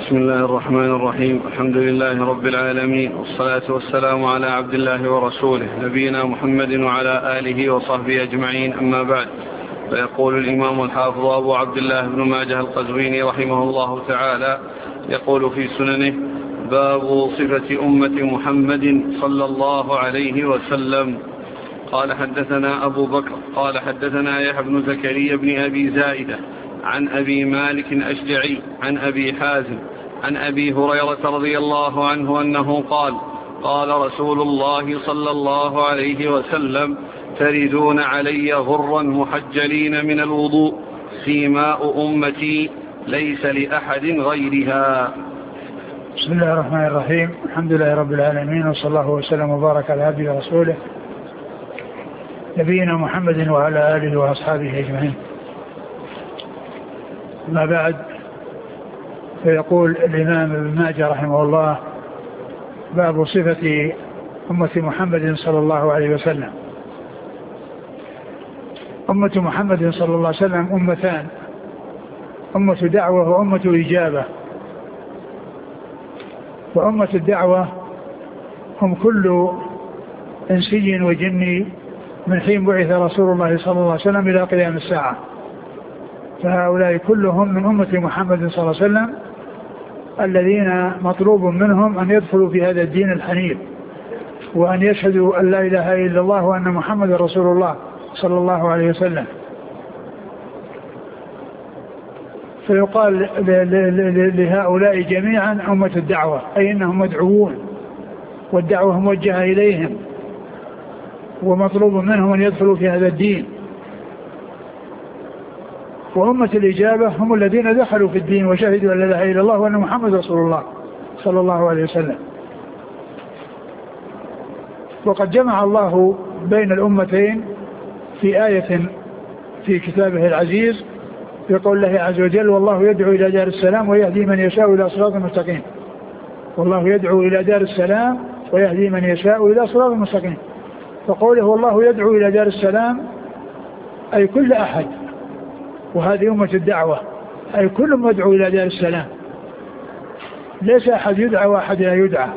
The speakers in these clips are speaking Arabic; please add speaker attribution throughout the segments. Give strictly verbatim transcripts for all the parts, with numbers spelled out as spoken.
Speaker 1: بسم الله الرحمن الرحيم. الحمد لله رب العالمين، والصلاة والسلام على عبد الله ورسوله نبينا محمد وعلى آله وصحبه أجمعين، أما بعد. فيقول الإمام الحافظ أبو عبد الله بن ماجه القزويني رحمه الله تعالى يقول في سننه: باب صفة أمة محمد صلى الله عليه وسلم. قال حدثنا أبو بكر قال حدثنا يحيى بن زكريا بن أبي زائدة عن أبي مالك الأشجعي عن أبي حازم عن أبي هريرة رضي الله عنه أنه قال: قال رسول الله صلى الله عليه وسلم: تردون علي غرا محجلين من الوضوء، سيماء أمتي ليس لأحد غيرها.
Speaker 2: بسم الله الرحمن الرحيم. الحمد لله رب العالمين، وصلى الله وسلم وبارك على عبده ورسوله نبينا محمد وعلى آله وأصحابه أجمعين. ما بعد، فيقول الإمام ابن ماجه رحمه الله: باب صفة أمة محمد صلى الله عليه وسلم. أمة محمد صلى الله عليه وسلم أمتان: أمة دعوة وأمة إجابة. وأمة الدعوة هم كل إنسي وجني من حين بعث رسول الله صلى الله عليه وسلم إلى قيام الساعة، فهؤلاء كلهم من أمة محمد صلى الله عليه وسلم الذين مطلوب منهم أن يدخلوا في هذا الدين الحنيف، وأن يشهدوا أن لا إله إلا الله وأن محمد رسول الله صلى الله عليه وسلم. فيقال لهؤلاء جميعا أمة الدعوة، أي أنهم مدعوون، والدعوة موجهة إليهم، ومطلوب منهم أن يدخلوا في هذا الدين. وأمة الإجابة هم الذين دخلوا في الدين وشهدوا أن لا إله إلا الله وأن محمد رسول الله صلى الله عليه وسلم. وقد جمع الله بين الأمتين في آية في كتابه العزيز، يقول الله عز وجل: والله يدعو إلى دار السلام ويهدي من يشاء إلى صراط مستقيم. والله يدعو إلى دار السلام ويهدي من يشاء إلى صراط مستقيم. فقوله والله يدعو إلى دار السلام أي كل أحد، وهذه أمة الدعوة، أي كل مدعو إلى دار السلام، ليس أحد يدعى وأحد لا يدعى.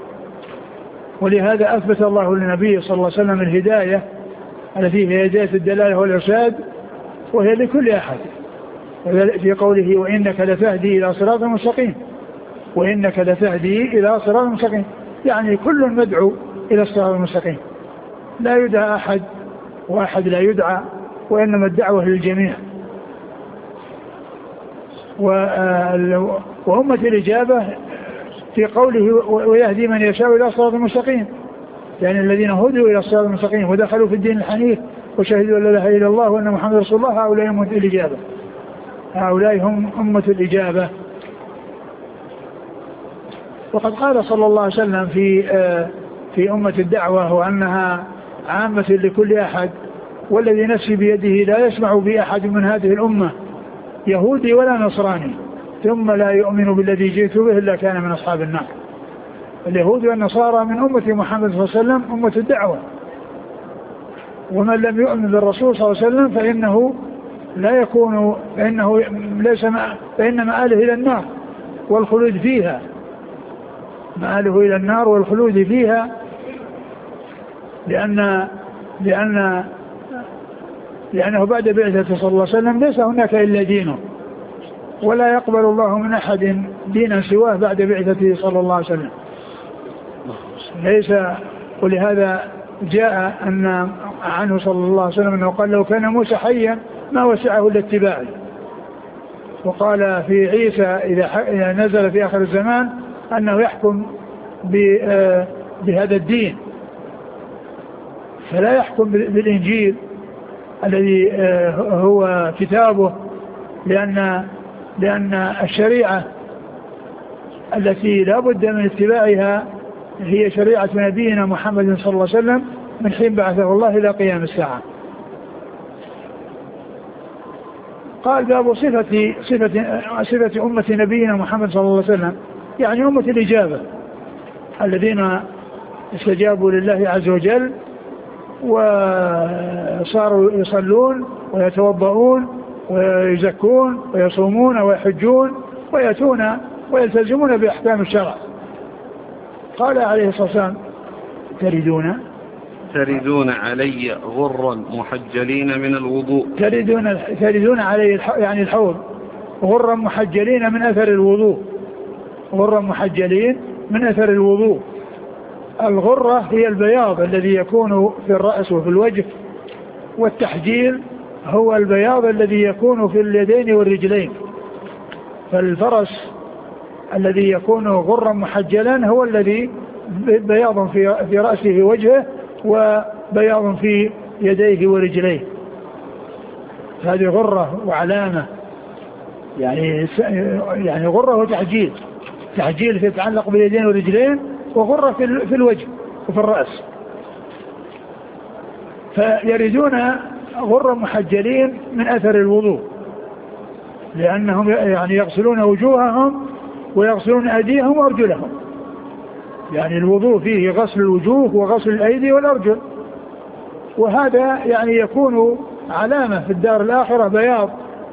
Speaker 2: ولهذا أثبت الله للنبي صلى الله عليه وسلم الهداية التي هي هداية الدلالة والإرشاد، وهي لكل أحد، في قوله: وإنك لتهدي إلى صراط مستقيم. وإنك لتهدي إلى صراط مستقيم، يعني كل مدعو إلى الصراط المستقيم، لا يدعى أحد وأحد لا يدعى، وإنما الدعوة للجميع. وأمة الإجابة في قوله: ويهدي من يشاء إلى صراط المستقيم، يعني الذين هدوا إلى الصراط المستقيم ودخلوا في الدين الحنيف وشهدوا أن لا إله إلا الله وأن محمد رسول الله، هؤلاء أمة الإجابة، هؤلاء هم أمة الإجابة. وقد قال صلى الله عليه وسلم في في أمة الدعوة وأنها عامة لكل أحد: والذي نفسي بيده لا يسمع بأحد من هذه الأمة يهودي ولا نصراني ثم لا يؤمن بالذي جئت به إلا كان من أصحاب النار. اليهود والنصارى من أمة محمد صلى الله عليه وسلم أمة الدعوة، ومن لم يؤمن بالرسول صلى الله عليه وسلم فإنه لا يكون فإنه ليس فإن مآله إلى النار والخلود فيها، مآله إلى النار والخلود فيها، لأن لأن لأنه بعد بعثة صلى الله عليه وسلم ليس هناك إلا دينه، ولا يقبل الله من أحد دينا سواه بعد بعثته صلى الله عليه وسلم. ليس ولهذا جاء أن عنه صلى الله عليه وسلم أنه قال: لو كان موسى حيا ما وسعه إلا اتباعي. وقال في عيسى إذا نزل في آخر الزمان أنه يحكم بهذا الدين، فلا يحكم بالإنجيل الذي هو كتابه، لأن لأن الشريعة التي لا بد من اتباعها هي شريعة نبينا محمد صلى الله عليه وسلم من حين بعثه الله إلى قيام الساعة. قال: باب صفة صفة صفة أمة نبينا محمد صلى الله عليه وسلم، يعني أمة الإجابة الذين استجابوا لله عز وجل وصاروا يصلون ويتوضؤون ويزكون ويصومون ويحجون ويأتون ويلتزمون بأحكام الشرع. قال عليه الصلاة والسلام تردون
Speaker 1: تردون علي غرا محجلين من الوضوء
Speaker 2: تردون, تردون علي يعني الحوض غرا محجلين من أثر الوضوء غرا محجلين من أثر الوضوء. الغرة هي البياض الذي يكون في الرأس وفي الوجه، والتحجيل هو البياض الذي يكون في اليدين والرجلين. فالفرس الذي يكون غرا محجلا هو الذي بياض في في رأسه ووجهه وبياض في يديه ورجليه. هذه غرة وعلامة، يعني يعني غرة وتحجيل، تحجيل يتعلق باليدين والرجلين، وغرة في الوجه وفي الرأس. فيردون غرا محجلين من أثر الوضوء، لأنهم يعني يغسلون وجوههم ويغسلون أيديهم وأرجلهم. يعني الوضوء فيه غسل الوجوه وغسل الأيدي والأرجل، وهذا يعني يكون علامة في الدار الآخرة، بياض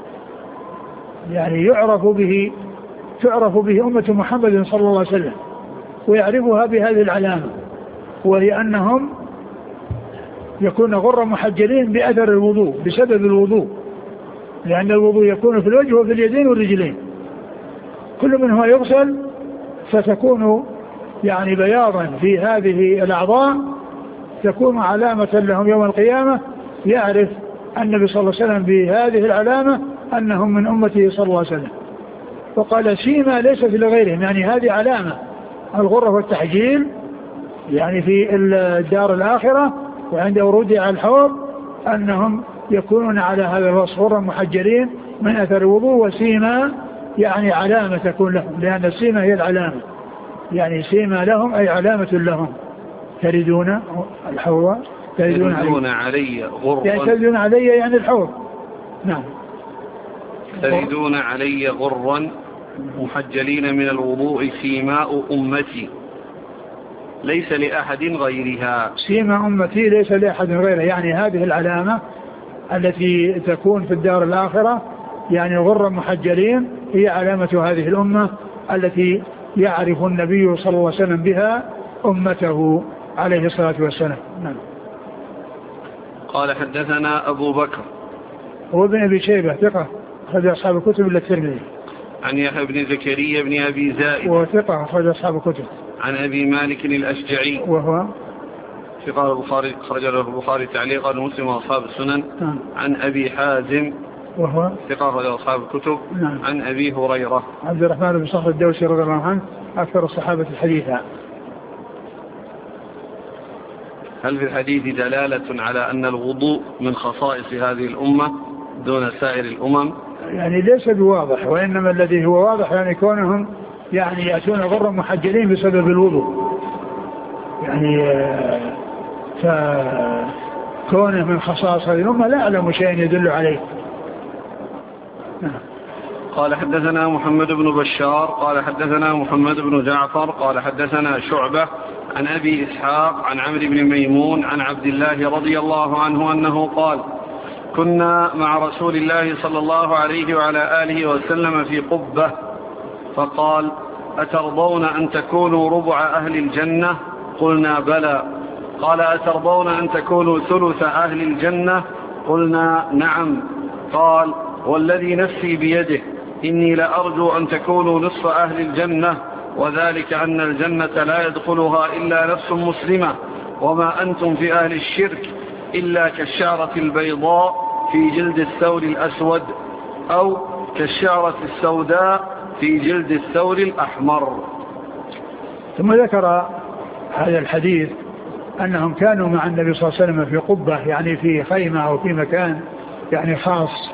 Speaker 2: يعني يعرف به تعرف به أمة محمد صلى الله عليه وسلم، ويعرفها بهذه العلامة، وهي أنهم يكون غرا محجلين بأثر الوضوء بسبب الوضوء، لأن الوضوء يكون في الوجه وفي اليدين والرجلين، كل منهما يغسل فتكون يعني بياضا في هذه الأعضاء، تكون علامة لهم يوم القيامة. يعرف النبي صلى الله عليه وسلم بهذه العلامة أنهم من أمته صلى الله عليه وسلم. وقال سيما ليست لغيرهم، يعني هذه علامة الغرة والتحجيل يعني في الدار الآخرة وعند ورودها على الحوض أنهم يكونون على هذا الوصف غرا محجلين من أثر الوضوء. وسيما يعني علامة تكون لهم، لأن السيما هي العلامة، يعني سيما لهم أي علامة لهم. تردون الحوض تردون,
Speaker 1: تردون علي غرا
Speaker 2: يعني تردون علي يعني الحوض. نعم.
Speaker 1: تردون علي غرا محجلين من الوضوء سيماء أمتي ليس لأحد غيرها.
Speaker 2: سيماء أمتي ليس لأحد غيرها، يعني هذه العلامة التي تكون في الدار الآخرة، يعني غرا محجلين هي علامة هذه الأمة التي يعرف النبي صلى الله عليه وسلم بها أمته عليه الصلاة والسلام. نعم.
Speaker 1: قال حدثنا أبو بكر
Speaker 2: هو ابن أبي شيبة ثقة أخرج أصحاب الكتب إلا الترمذي.
Speaker 1: عن يحيى بن زكريا بن أبي زائد
Speaker 2: وثقة أخرج أصحاب الكتب.
Speaker 1: عن أبي مالك الأشجعي
Speaker 2: وهو
Speaker 1: ثقة البخاري أخرج له البخاري تعليقا ومسلم وأصحاب السنن.
Speaker 2: نعم.
Speaker 1: عن أبي حازم
Speaker 2: وهو
Speaker 1: ثقة أخرج أصحاب الكتب.
Speaker 2: نعم.
Speaker 1: عن أبي هريرة
Speaker 2: عبد الرحمن بن صخر الدوسي رضي الله عنه أكثر الصحابة حديثا.
Speaker 1: هل في الحديث دلالة على أن الوضوء من خصائص هذه الأمة دون سائر الأمم؟
Speaker 2: يعني ليس بواضح، وإنما الذي هو واضح يعني كونهم يعني يأتون غرا محجلين بسبب الوضوء، يعني فكونه من خصائص هذه الأمة لا أعلم شيء يدل عليه.
Speaker 1: قال حدثنا محمد بن بشار قال حدثنا محمد بن جعفر قال حدثنا شعبة عن أبي إسحاق عن عمرو بن ميمون عن عبد الله رضي الله عنه أنه قال كنا مع رسول الله صلى الله عليه وعلى آله وسلم في قبة فقال أترضون أن تكونوا ربع أهل الجنة؟ قلنا بلى. قال أترضون أن تكونوا ثلث أهل الجنة؟ قلنا نعم. قال والذي نفسي بيده إني لأرجو أن تكونوا نصف أهل الجنة، وذلك أن الجنة لا يدخلها إلا نفس مسلمة، وما أنتم في أهل الشرك إلا كالشعرة البيضاء في جلد الثور الأسود أو كالشعرة السوداء في جلد الثور الأحمر.
Speaker 2: ثم ذكر هذا الحديث أنهم كانوا مع النبي صلى الله عليه وسلم في قبة، يعني في خيمة أو في مكان يعني خاص،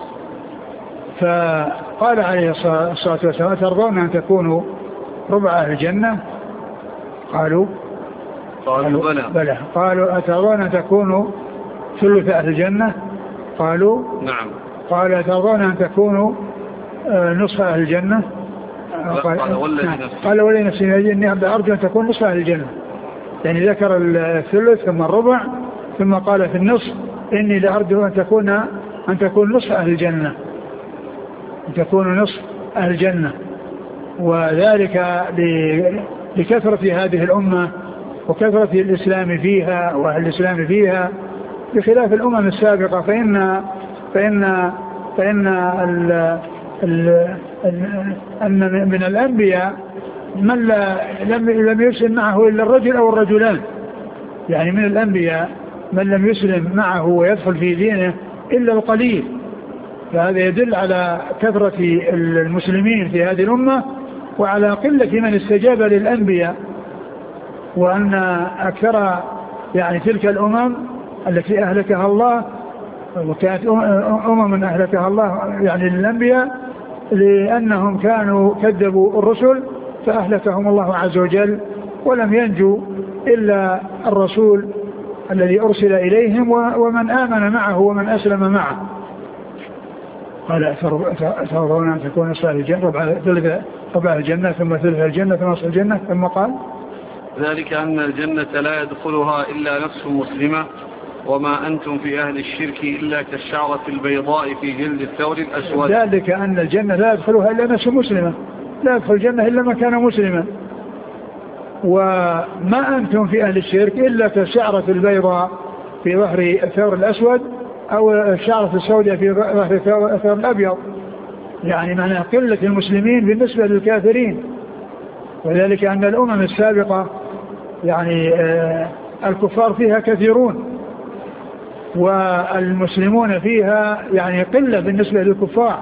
Speaker 2: فقال عليه الصلاة والسلام ترضون أن تكونوا ربع أهل الجنة؟ قالوا
Speaker 1: قالوا بلى.
Speaker 2: بلى. قالوا أترضون أن تكونوا ثلث أهل الجنة؟ قالوا
Speaker 1: نعم.
Speaker 2: قال أترضون أن تكونوا نصف أهل الجنة؟
Speaker 1: قال
Speaker 2: قال والذي نفسي بيده إني أرجو أن تكون نصف أهل الجنة، يعني ذكر الثلث ثم الربع ثم قال في النصف إني لأرجو أن تكون أن تكون نصف أهل الجنة، أن تكون نصف أهل الجنة. وذلك لكثرة هذه الأمة وكثرة الإسلام فيها وأهل الإسلام فيها بخلاف الأمم السابقة. فإن فإن فإن ال ال أن من الأنبياء من لا لم لم يسلم معه إلا الرجل أو الرجلان، يعني من الأنبياء من لم يسلم معه ويدخل في دينه إلا القليل. فهذا يدل على كثرة المسلمين في هذه الأمة وعلى قلة من استجاب للأنبياء، وأن أكثر يعني تلك الأمم التي أهلكها الله، وكانت أمم أهلكها الله يعني للأنبياء لأنهم كانوا كذبوا الرسل فأهلكهم الله عز وجل، ولم ينجو إلا الرسول الذي أرسل إليهم ومن آمن معه ومن أسلم معه. قال أترضون أن تكون نصف الجنة ربع الجنة ثم ثلث الجنة ثم نصف الجنة، ثم قال
Speaker 1: ذلك أن الجنة لا يدخلها إلا نفس مسلمة وما أنتم في أهل الشرك إلا كالشعرة البيضاء في جلد الثور الأسود.
Speaker 2: ذلك أن الجنة لا يدخلها إلا نفس مسلمة، لا يدخل الجنة إلا من كان مسلما، وما أنتم في أهل الشرك إلا كالشعرة البيضاء في ظهر الثور الأسود أو الشعرة السوداء في ظهر الثور الأبيض، يعني معنى قلة المسلمين بالنسبة للكافرين. وذلك أن الأمم السابقة يعني آه الكفار فيها كثيرون والمسلمون فيها يعني قلة بالنسبة للكفار،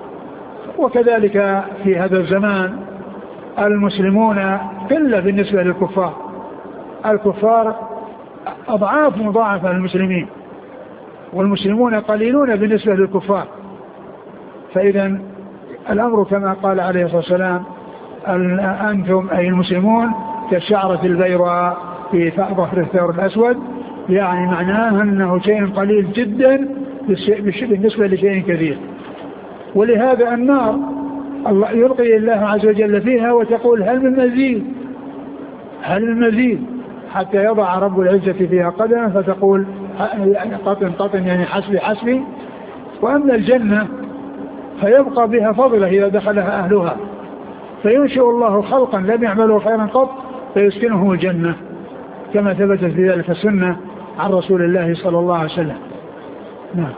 Speaker 2: وكذلك في هذا الزمان المسلمون قلة بالنسبة للكفار، الكفار أضعاف مضاعفة للمسلمين والمسلمون قليلون بالنسبة للكفار. فإذا الأمر كما قال عليه الصلاة والسلام أنتم أي المسلمون كالشعرة البيضاء في ظهر الثور الأسود، يعني معناه أنه شيء قليل جدا بالنسبة لشيء كثير. ولهذا النار الله يلقي الله عز وجل فيها وتقول هل من مزيد هل من مزيد حتى يضع رب العزة فيها قدما فتقول قطن قطن يعني حسبي حسبي. وأما الجنة فيبقى بها فضلة إذا دخلها أهلها، فينشئ الله خلقا لم يعملوا خيرا قط فيسكنهم الجنة كما ثبتت في ذلك السنة عن رسول الله صلى الله عليه وسلم. نعم.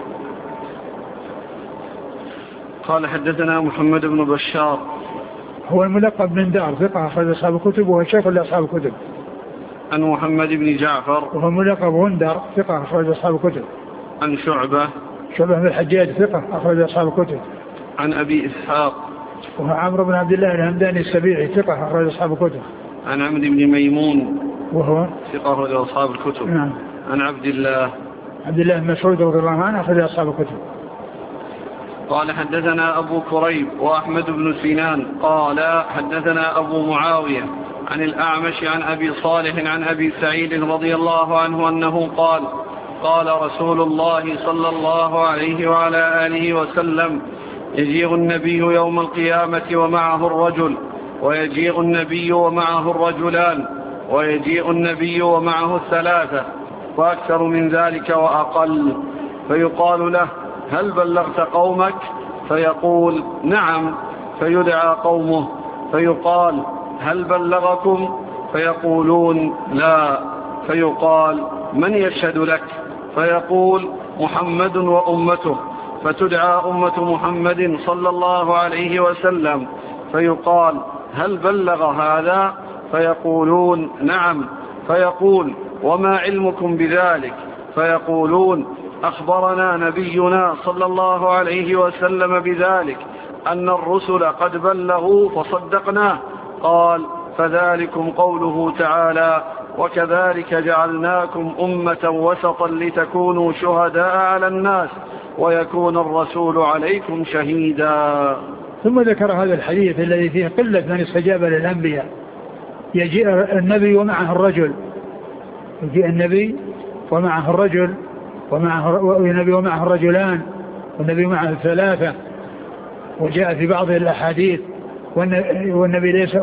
Speaker 1: قال حدثنا محمد بن بشار
Speaker 2: هو الملقب بن دار ثقة أخرج أصحاب الكتب وهو شيخ لأصحاب الكتب.
Speaker 1: عن محمد بن جعفر
Speaker 2: وهو ملقب غندر ثقة أخرج أصحاب الكتب.
Speaker 1: عن شعبة
Speaker 2: شعبة بن الحجاج ثقة أخرج أصحاب الكتب.
Speaker 1: عن أبي إسحاق
Speaker 2: وهو عمرو بن عبد الله الهمداني السبيعي ثقة أخرج أصحاب الكتب.
Speaker 1: عن عمرو بن ميمون
Speaker 2: وهو
Speaker 1: ثقة أخرج أصحاب الكتب.
Speaker 2: نعم.
Speaker 1: عن عبد الله
Speaker 2: عبد الله بن مسعود رضي الله عنه أخرج أصحاب الكتب.
Speaker 1: قال حدثنا أبو كريب وأحمد بن سنان قال حدثنا أبو معاوية عن الأعمش عن أبي صالح عن أبي سعيد رضي الله عنه أنه قال قال رسول الله صلى الله عليه وعلى آله وسلم يجيء النبي يوم القيامة ومعه الرجل ويجيء النبي ومعه الرجلان ويجيء النبي ومعه الثلاثة وأكثر من ذلك وأقل، فيقال له هل بلغت قومك؟ فيقول نعم، فيدعى قومه فيقال هل بلغكم؟ فيقولون لا، فيقال من يشهد لك؟ فيقول محمد وأمته، فتدعى أمة محمد صلى الله عليه وسلم فيقال هل بلغ هذا؟ فيقولون نعم، فيقول وما علمكم بذلك؟ فيقولون أخبرنا نبينا صلى الله عليه وسلم بذلك أن الرسل قد بلغوا فصدقناه. قال فذلكم قوله تعالى وكذلك جعلناكم أمة وسطا لتكونوا شهداء على الناس ويكون الرسول عليكم شهيدا.
Speaker 2: ثم ذكر هذا الحديث الذي فيه قلة من استجاب للأنبياء. يجيء النبي ومعه الرجل، يجيء النبي ومعه الرجل ومعه والنبي ومعه الرجلان والنبي معه الثلاثة، وجاء في بعض الأحاديث والنبي ليس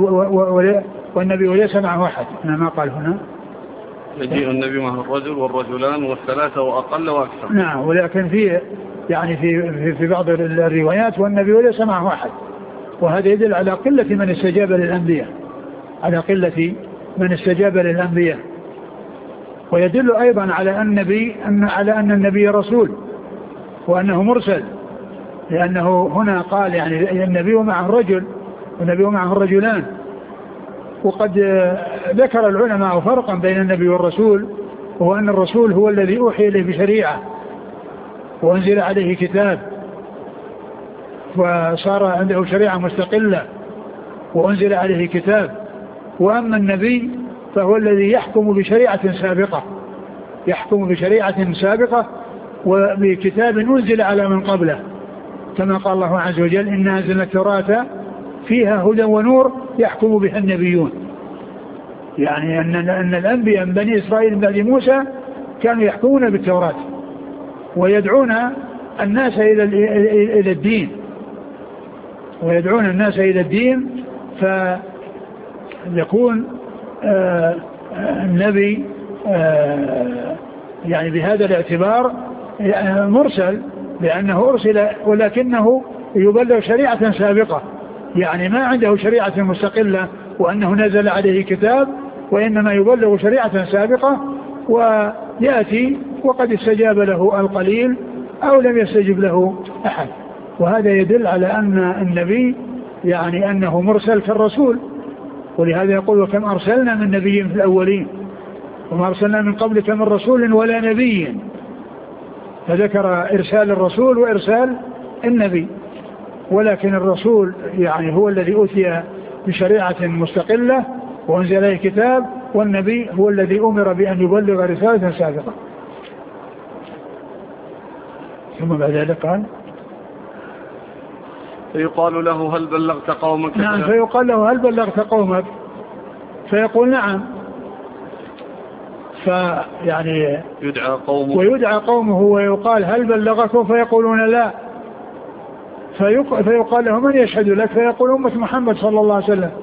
Speaker 2: والنبي وليس معه أحد. أنا ما قال هنا
Speaker 1: يجيء النبي معه الرجل والرجلان والثلاثة وأقل وأكثر.
Speaker 2: نعم، ولكن في يعني في في بعض الروايات والنبي وليس معه أحد، وهذا يدل على قلة من استجاب للأنبياء على قلة من استجاب للأنبياء ويدل أيضا على النبي أن على أن النبي رسول وأنه مرسل، لأنه هنا قال يعني النبي ومعه رجل والنبي ومعه الرجلان. وقد ذكر العلماء فرقا بين النبي والرسول، وهو أن الرسول هو الذي أوحي إليه بشريعة وأنزل عليه كتاب وصار عنده شريعة مستقلة وأنزل عليه كتاب، وأما النبي فهو الذي يحكم بشريعة سابقة يحكم بشريعة سابقة وبكتاب أنزل على من قبله، كما قال الله عز وجل إنا أنزلنا التوراة فيها هدى ونور يحكم بها النبيون. يعني أن, أن الأنبياء من بني إسرائيل من بعد موسى كانوا يحكمون بالتوراة ويدعون الناس إلى إلى الدين ويدعون الناس إلى الدين فيكون آه النبي آه يعني بهذا الاعتبار مرسل، لأنه أرسل ولكنه يبلغ شريعة سابقة، يعني ما عنده شريعة مستقلة وأنه نزل عليه كتاب، وإنما يبلغ شريعة سابقة ويأتي وقد استجاب له القليل أو لم يستجب له أحد. وهذا يدل على أن النبي يعني أنه مرسل كالرسول، ولهذا يقول وكم أرسلنا من نبي في الأولين وما أرسلنا من قبلك من رسول ولا نبي، فذكر إرسال الرسول وإرسال النبي، ولكن الرسول يعني هو الذي أوتي بشريعة مستقلة وأنزل عليه كتاب، والنبي هو الذي أمر بأن يبلغ رسالة سابقة. ثم بعد ذلك قال
Speaker 1: فيقال له هل بلغت قومك؟
Speaker 2: نعم، فيقال له هل بلغت قومك؟ فيقول نعم، فيعني
Speaker 1: يدعى قومه
Speaker 2: ويدعى قومه ويقال هل بلغكم؟ فيقولون لا، فيقال له من يشهد لك؟ فيقول أمة محمد صلى الله عليه وسلم.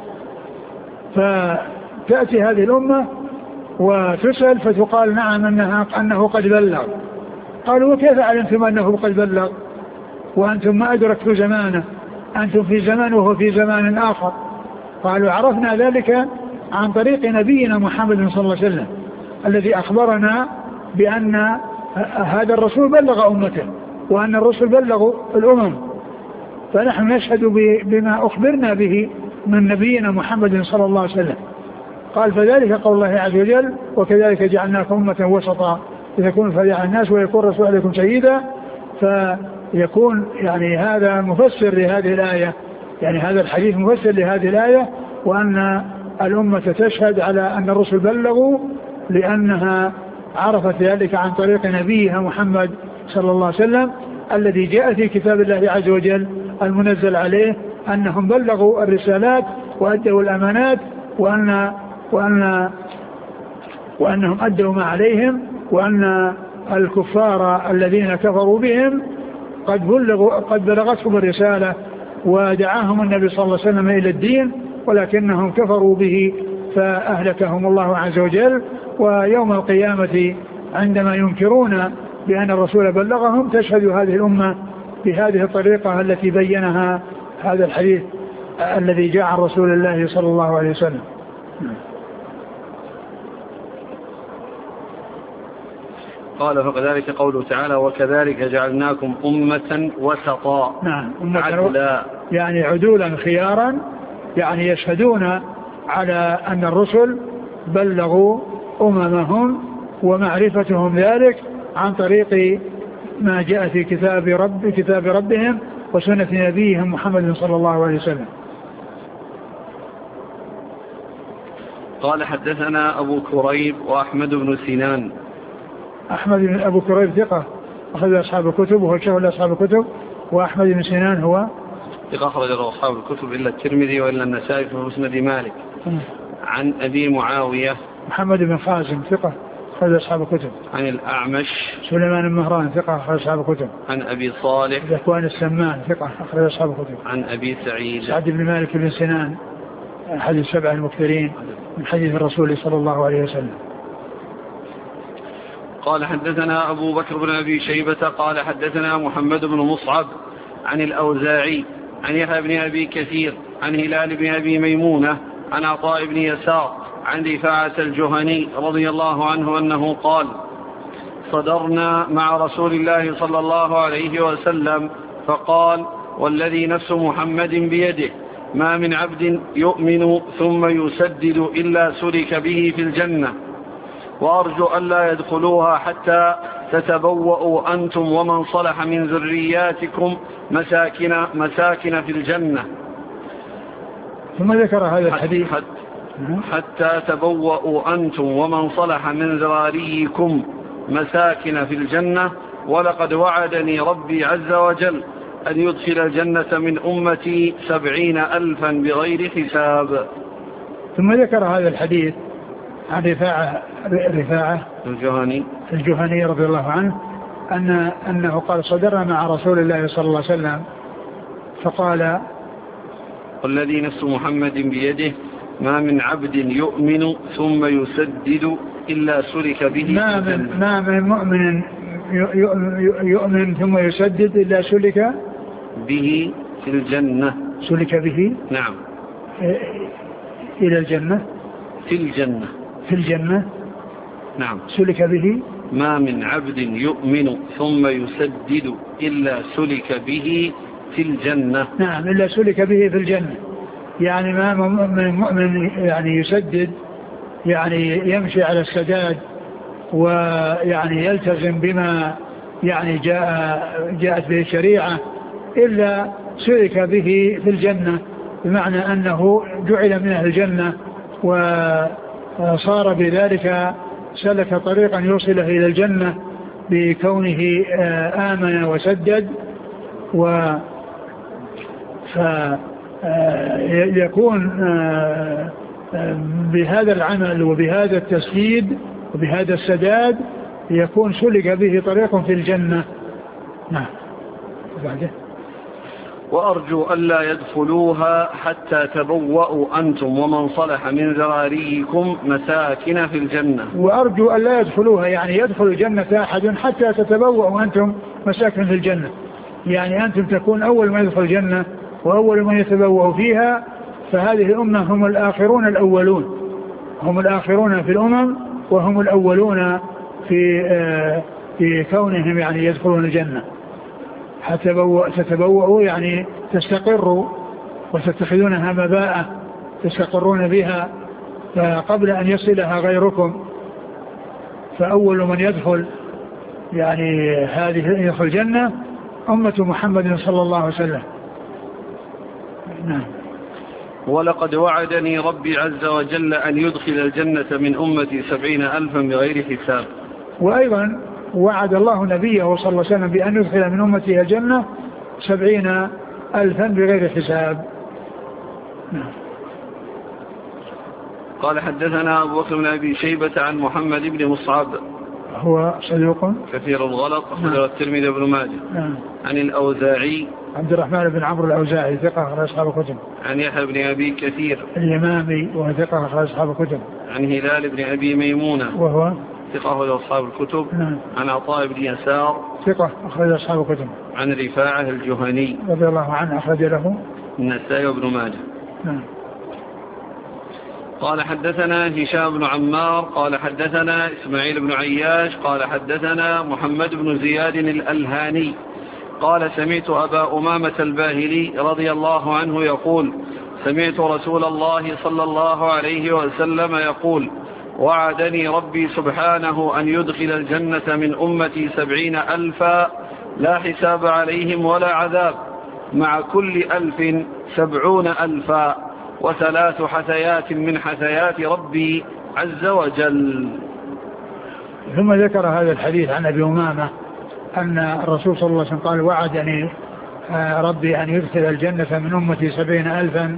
Speaker 2: فتأتي هذه الأمة وتسأل فتقال نعم أنها أنه قد بلغ. قالوا وكيف علمتم أنه قد بلغ وأنتم ما أدركتوا زمانه؟ أنتم في زمان وهو في زمان آخر. قالوا عرفنا ذلك عن طريق نبينا محمد صلى الله عليه وسلم الذي أخبرنا بأن هذا الرسول بلغ أمته وأن الرسل بلغوا الأمم، فنحن نشهد بما أخبرنا به من نبينا محمد صلى الله عليه وسلم. قال فذلك قول الله عز وجل وكذلك جعلناكم أمة وسطا لتكونوا شهداء على الناس ويكون الرسول عليكم شهيدا. فيكون يعني هذا مفسر لهذه الآية، يعني هذا الحديث مفسر لهذه الآية، وأن الأمة تشهد على أن الرسل بلغوا لأنها عرفت ذلك عن طريق نبيها محمد صلى الله عليه وسلم الذي جاء في كتاب الله عز وجل المنزل عليه أنهم بلغوا الرسالات وأدوا الأمانات وأن وأن وأنهم أدوا ما عليهم، وأن الكفار الذين كفروا بهم قد بلغوا قد بلغتهم الرسالة ودعاهم النبي صلى الله عليه وسلم إلى الدين، ولكنهم كفروا به فأهلكهم الله عز وجل. ويوم القيامة عندما ينكرون بأن الرسول بلغهم تشهد هذه الأمة بهذه الطريقة التي بينها هذا الحديث الذي جاء عن رسول الله صلى الله عليه وسلم.
Speaker 1: قال فكذلك قوله تعالى وكذلك جعلناكم أمة وسطا.
Speaker 2: نعم،
Speaker 1: عدلا
Speaker 2: يعني عدولا خيارا، يعني يشهدون على أن الرسل بلغوا أممهم ومعرفتهم ذلك عن طريق ما جاء في كتاب رب كتاب ربهم وسنة نبيهم محمد صلى الله عليه وسلم.
Speaker 1: قال حدثنا أبو كريب وأحمد بن سنان.
Speaker 2: أحمد بن أبو كريب ثقة أخرج أصحاب الكتب وهو شهر لأصحاب الكتب، وأحمد بن سنان هو
Speaker 1: ثقة أخرج أصحاب الكتب إلا الترمذي وإلا النسائي في مسند مالك. عن أبي معاوية
Speaker 2: محمد بن خازم ثقة أخرج أصحاب الكتب.
Speaker 1: عن الأعمش
Speaker 2: سليمان المهران ثقة أخرج أصحاب الكتب.
Speaker 1: عن أبي صالح
Speaker 2: ذكوان السمان ثقة أخرج أصحاب الكتب.
Speaker 1: عن أبي سعيد
Speaker 2: سعد بن مالك بن سنان أحد السبع المكثرين من حديث الرسول صلى الله عليه وسلم.
Speaker 1: قال حدثنا أبو بكر بن أبي شيبة قال حدثنا محمد بن مصعب عن الأوزاعي عن يحيى بن أبي كثير عن هلال بن أبي ميمونة عن عطاء بن يسار عن رفاعة الجهني رضي الله عنه أنه قال صدرنا مع رسول الله صلى الله عليه وسلم فقال والذي نفس محمد بيده ما من عبد يؤمن ثم يسدد إلا سلك به في الجنة وأرجو ألا يدخلوها حتى تتبوأوا أنتم ومن صلح من ذرياتكم مساكن, مساكن في الجنة.
Speaker 2: ثم ذكر هذا الحديث
Speaker 1: حتى, حتى تبوأوا أنتم ومن صلح من ذراريكم مساكن في الجنة ولقد وعدني ربي عز وجل أن يدخل الجنة من أمتي سبعين ألفا بغير حساب.
Speaker 2: ثم ذكر هذا الحديث عن رفاعة, رفاعة
Speaker 1: الجهني
Speaker 2: الجهني رضي الله عنه أن أنه قال صدرنا مع رسول الله صلى الله عليه وسلم فقال
Speaker 1: والذي نفس محمد بيده ما من عبد يؤمن ثم يسدد إلا سلك به
Speaker 2: ما من, ما من مؤمن يؤمن ثم يسدد إلا سلك
Speaker 1: به في الجنة.
Speaker 2: سلك به
Speaker 1: نعم
Speaker 2: إلى الجنة
Speaker 1: في الجنة
Speaker 2: في الجنة
Speaker 1: نعم
Speaker 2: سلك به
Speaker 1: ما من عبد يؤمن ثم يسدد إلا سلك به في الجنة.
Speaker 2: نعم إلا سلك به في الجنة يعني ما من مؤمن يعني يسدد يعني يمشي على السداد ويعني يلتزم بما يعني جاء جاءت به الشريعة إلا سلك به في الجنة بمعنى أنه جعل من أهل الجنة وصار بذلك سلك طريقا يوصله إلى الجنة بكونه آمن وسدد و فيكون بهذا العمل وبهذا التسديد وبهذا السداد يكون سلك به طريق في الجنة. نعم. وبعده
Speaker 1: وأرجو ألا يدخلوها حتى تبوأوا أنتم ومن صلح من ذراريكم مساكن في الجنة.
Speaker 2: وأرجو ألا يدخلوها يعني يدخل الجنة أحد حتى تتبوأوا أنتم مساكن في الجنة يعني أنتم تكون أول ما يدخل الجنة وأول من يتبوأ فيها فهذه الأمة هم الآخرون الأولون هم الآخرون في الأمم وهم الأولون في في كونهم يعني يدخلون الجنة. تتبوأوا يعني تستقروا وتتخذونها مباء تستقرون بها فقبل أن يصلها غيركم فأول من يدخل يعني هذه يدخل الجنة أمة محمد صلى الله عليه وسلم. نعم.
Speaker 1: ولقد وعدني ربي عز وجل أن يدخل الجنة من أمتي سبعين ألفا بغير حساب.
Speaker 2: وأيضا وعد الله نبيه صلى الله عليه وسلم بأن يدخل من أمته الجنة سبعين ألفا بغير حساب. نعم.
Speaker 1: قال حدثنا أبو بكر بن أبي شيبة عن محمد بن مصعب
Speaker 2: هو صدوق
Speaker 1: كثير الغلط أخرجه الترمذي وابن ماجه.
Speaker 2: نعم.
Speaker 1: عن الأوزاعي
Speaker 2: عبد الرحمن بن عمرو الأوزاعي ثقة أخرج أصحاب الكتب.
Speaker 1: عن يحيى بن أبي كثير
Speaker 2: اليمامي وهو ثقة أخرج أصحاب الكتب.
Speaker 1: عن هلال بن أبي ميمونة
Speaker 2: وهو
Speaker 1: ثقة أخرج أصحاب الكتب.
Speaker 2: نعم.
Speaker 1: عن عطاء بن يسار
Speaker 2: ثقة أخرج أصحاب الكتب.
Speaker 1: عن رفاعة الجهني
Speaker 2: رضي الله عنه أخرج له
Speaker 1: النسائي وابن ماجه.
Speaker 2: نعم.
Speaker 1: قال حدثنا هشام بن عمار قال حدثنا إسماعيل بن عياش قال حدثنا محمد بن زياد الألهاني قال سمعت أبا أمامة الباهلي رضي الله عنه يقول سمعت رسول الله صلى الله عليه وسلم يقول وعدني ربي سبحانه أن يدخل الجنة من أمتي سبعين ألفا لا حساب عليهم ولا عذاب مع كل ألف سبعون ألفا وثلاث حثيات من حثيات ربي عز وجل.
Speaker 2: ثم ذكر هذا الحديث عن أبي أمامة أن الرسول صلى الله عليه وسلم قال وعدني ربي أن يدخل الجنة من أمتي سبعين ألفا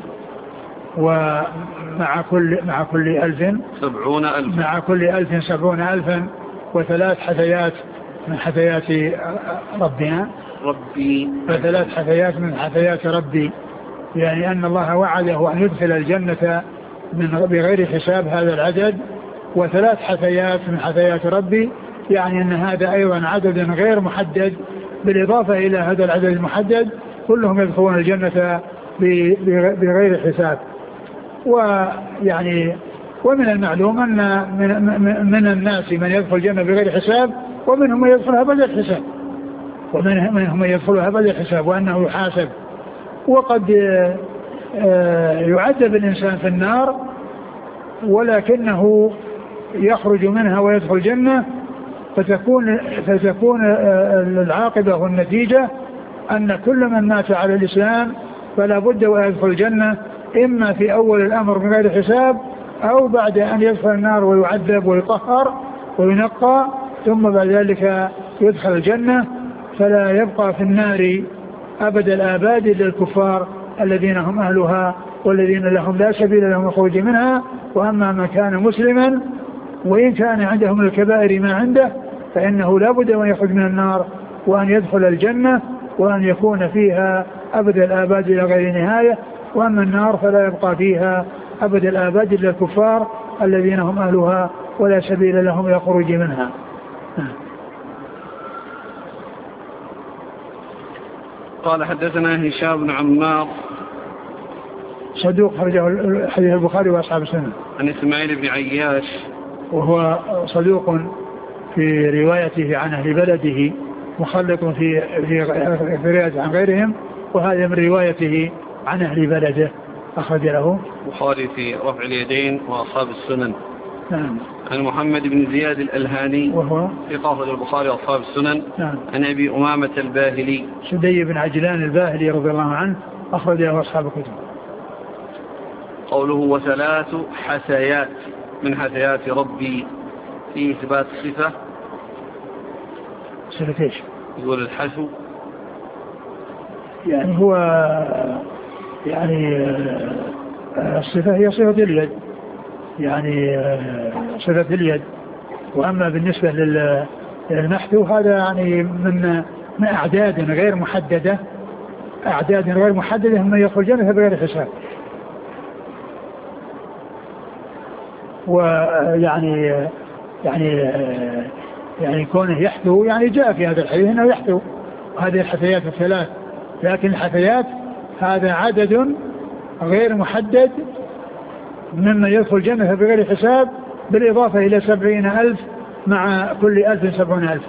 Speaker 2: ومع كل مع كل ألف
Speaker 1: سبعون ألف
Speaker 2: مع كل ألف سبعون ألفا وثلاث حثيات من حثيات ربنا
Speaker 1: ربي
Speaker 2: وثلاث حثيات من حثيات ربي يعني أن الله وعده أن يدخل الجنة من بغير حساب هذا العدد وثلاث حثيات من حثيات ربي يعني أن هذا أيضا عدد غير محدد بالإضافة إلى هذا العدد المحدد كلهم يدخلون الجنة بغير حساب. ويعني ومن المعلوم أن من, من الناس من يدخل الجنة بغير حساب ومنهم من يدخلها بغير حساب ومنهم من يدخلها بغير حساب وأنه يحاسب. وقد يعذب الإنسان في النار ولكنه يخرج منها ويدخل الجنة، فتكون, فتكون العاقبة والنتيجة أن كل من مات على الإسلام فلا بد ويدخل الجنة، إما في أول الأمر من غير حساب أو بعد أن يدخل النار ويعذب ويطهر وينقى ثم بعد ذلك يدخل الجنة، فلا يبقى في النار أبد الآباد للكفار الذين هم أهلها والذين لهم لا سبيل لهم الخروج منها. وأما من كان مسلما وإن كان عندهم من الكبائر ما عنده فإنه لا بد أن يخرج من النار وأن يدخل الجنة وأن يكون فيها أبد الآباد إلى غير نهاية. وأما النار فلا يبقى فيها أبد الآباد للكفار الذين هم أهلها ولا سبيل لهم إلى الخروج منها.
Speaker 1: قال حدثنا هشام بن عمار
Speaker 2: صدوق خرجه حديث البخاري وأصحاب السنة.
Speaker 1: عن إسماعيل بن عياش
Speaker 2: وهو صدوق في روايته عن أهل بلده مخلط في في روايته عن غيرهم، وهذا من روايته عن أهل بلده أخرج له
Speaker 1: البخاري في رفع اليدين وأصحاب السنن.
Speaker 2: نعم.
Speaker 1: عن محمد بن زياد الألهاني
Speaker 2: وهو
Speaker 1: في قافة البخاري وأصحاب السنن.
Speaker 2: نعم.
Speaker 1: عن أبي أمامة الباهلي
Speaker 2: سدي بن عجلان الباهلي رضي الله عنه أخرج له أصحاب الكتب.
Speaker 1: قوله وثلاث حثيات من حثيات ربي في إثبات الصفة.
Speaker 2: صفة إيش؟
Speaker 1: يقول الحثو
Speaker 2: يعني هو يعني الصفة هي صفة اليد، يعني صفة اليد. وأما بالنسبة للمحثو هذا يعني من من أعداد غير محددة، أعداد غير محددة من يدخل الجنة بغير حساب. ويعني يعني يعني كونه يحثو يعني جاء في هذا الحديث انه يحثو هذه الحثيات الثلاث، لكن الحثيات هذا عدد غير محدد ممن يدخل الجنة بغير حساب، بالإضافة إلى سبعين ألف مع كل ألف سبعون ألف.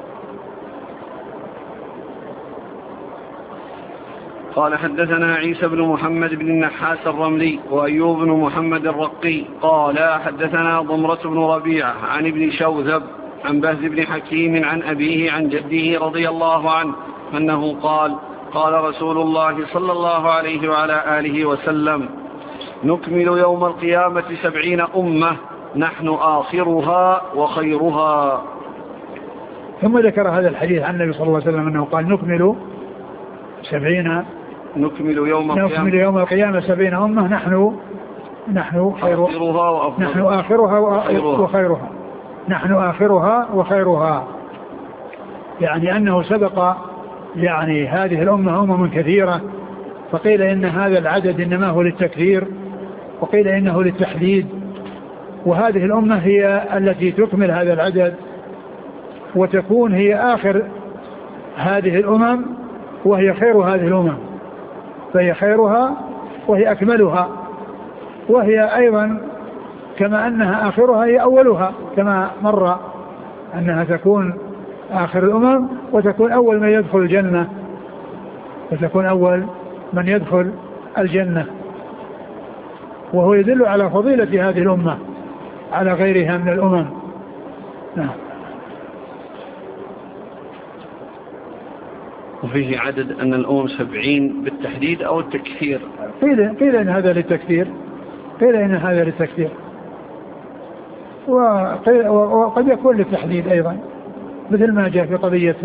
Speaker 1: قال حدثنا عيسى بن محمد بن النحاس الرملي وأيوب بن محمد الرقي قال حدثنا ضمرة بن ربيعة عن ابن شوذب عن بهز بن حكيم عن أبيه عن جده رضي الله عنه أنه قال قال رسول الله صلى الله عليه وعلى آله وسلم نكمل يوم القيامة سبعين أمة نحن آخرها وخيرها.
Speaker 2: ثم ذكر هذا الحديث عن النبي صلى الله عليه وسلم أنه قال نكمل سبعين
Speaker 1: نكمل يوم القيامة
Speaker 2: نكمل يوم القيامة سبعين أمة نحن نحن خير
Speaker 1: آخرها
Speaker 2: نحن آخرها وخيرها نحن آخرها وخيرها. يعني أنه سبق يعني هذه الأمة أمم كثيرة، فقيل إن هذا العدد إنما هو للتكثير وقيل إنه للتحديد، وهذه الأمة هي التي تكمل هذا العدد وتكون هي آخر هذه الأمم وهي خير هذه الأمم، فهي خيرها وهي أكملها، وهي أيضا كما أنها آخرها هي أولها كما مر أنها تكون آخر الأمم وتكون أول من يدخل الجنة وتكون أول من يدخل الجنة. وهو يدل على فضيلة هذه الأمة على غيرها من الأمم. نعم.
Speaker 1: وفيه عدد أن الأمم سبعين بالتحديد أو التكثير؟
Speaker 2: قيل, قيل إن هذا للتكثير قيل إن هذا للتكثير وقد يكون للتحديد أيضا، مثل ما جاء في قضية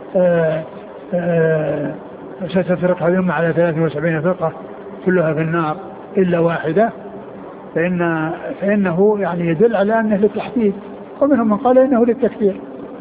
Speaker 2: ستفرق هذه الأمة على ثلاثة وسبعين فرقة كلها في النار إلا واحدة، فإن فإنه يعني يدل على أنه للتحديد، ومنهم من قال إنه للتكثير.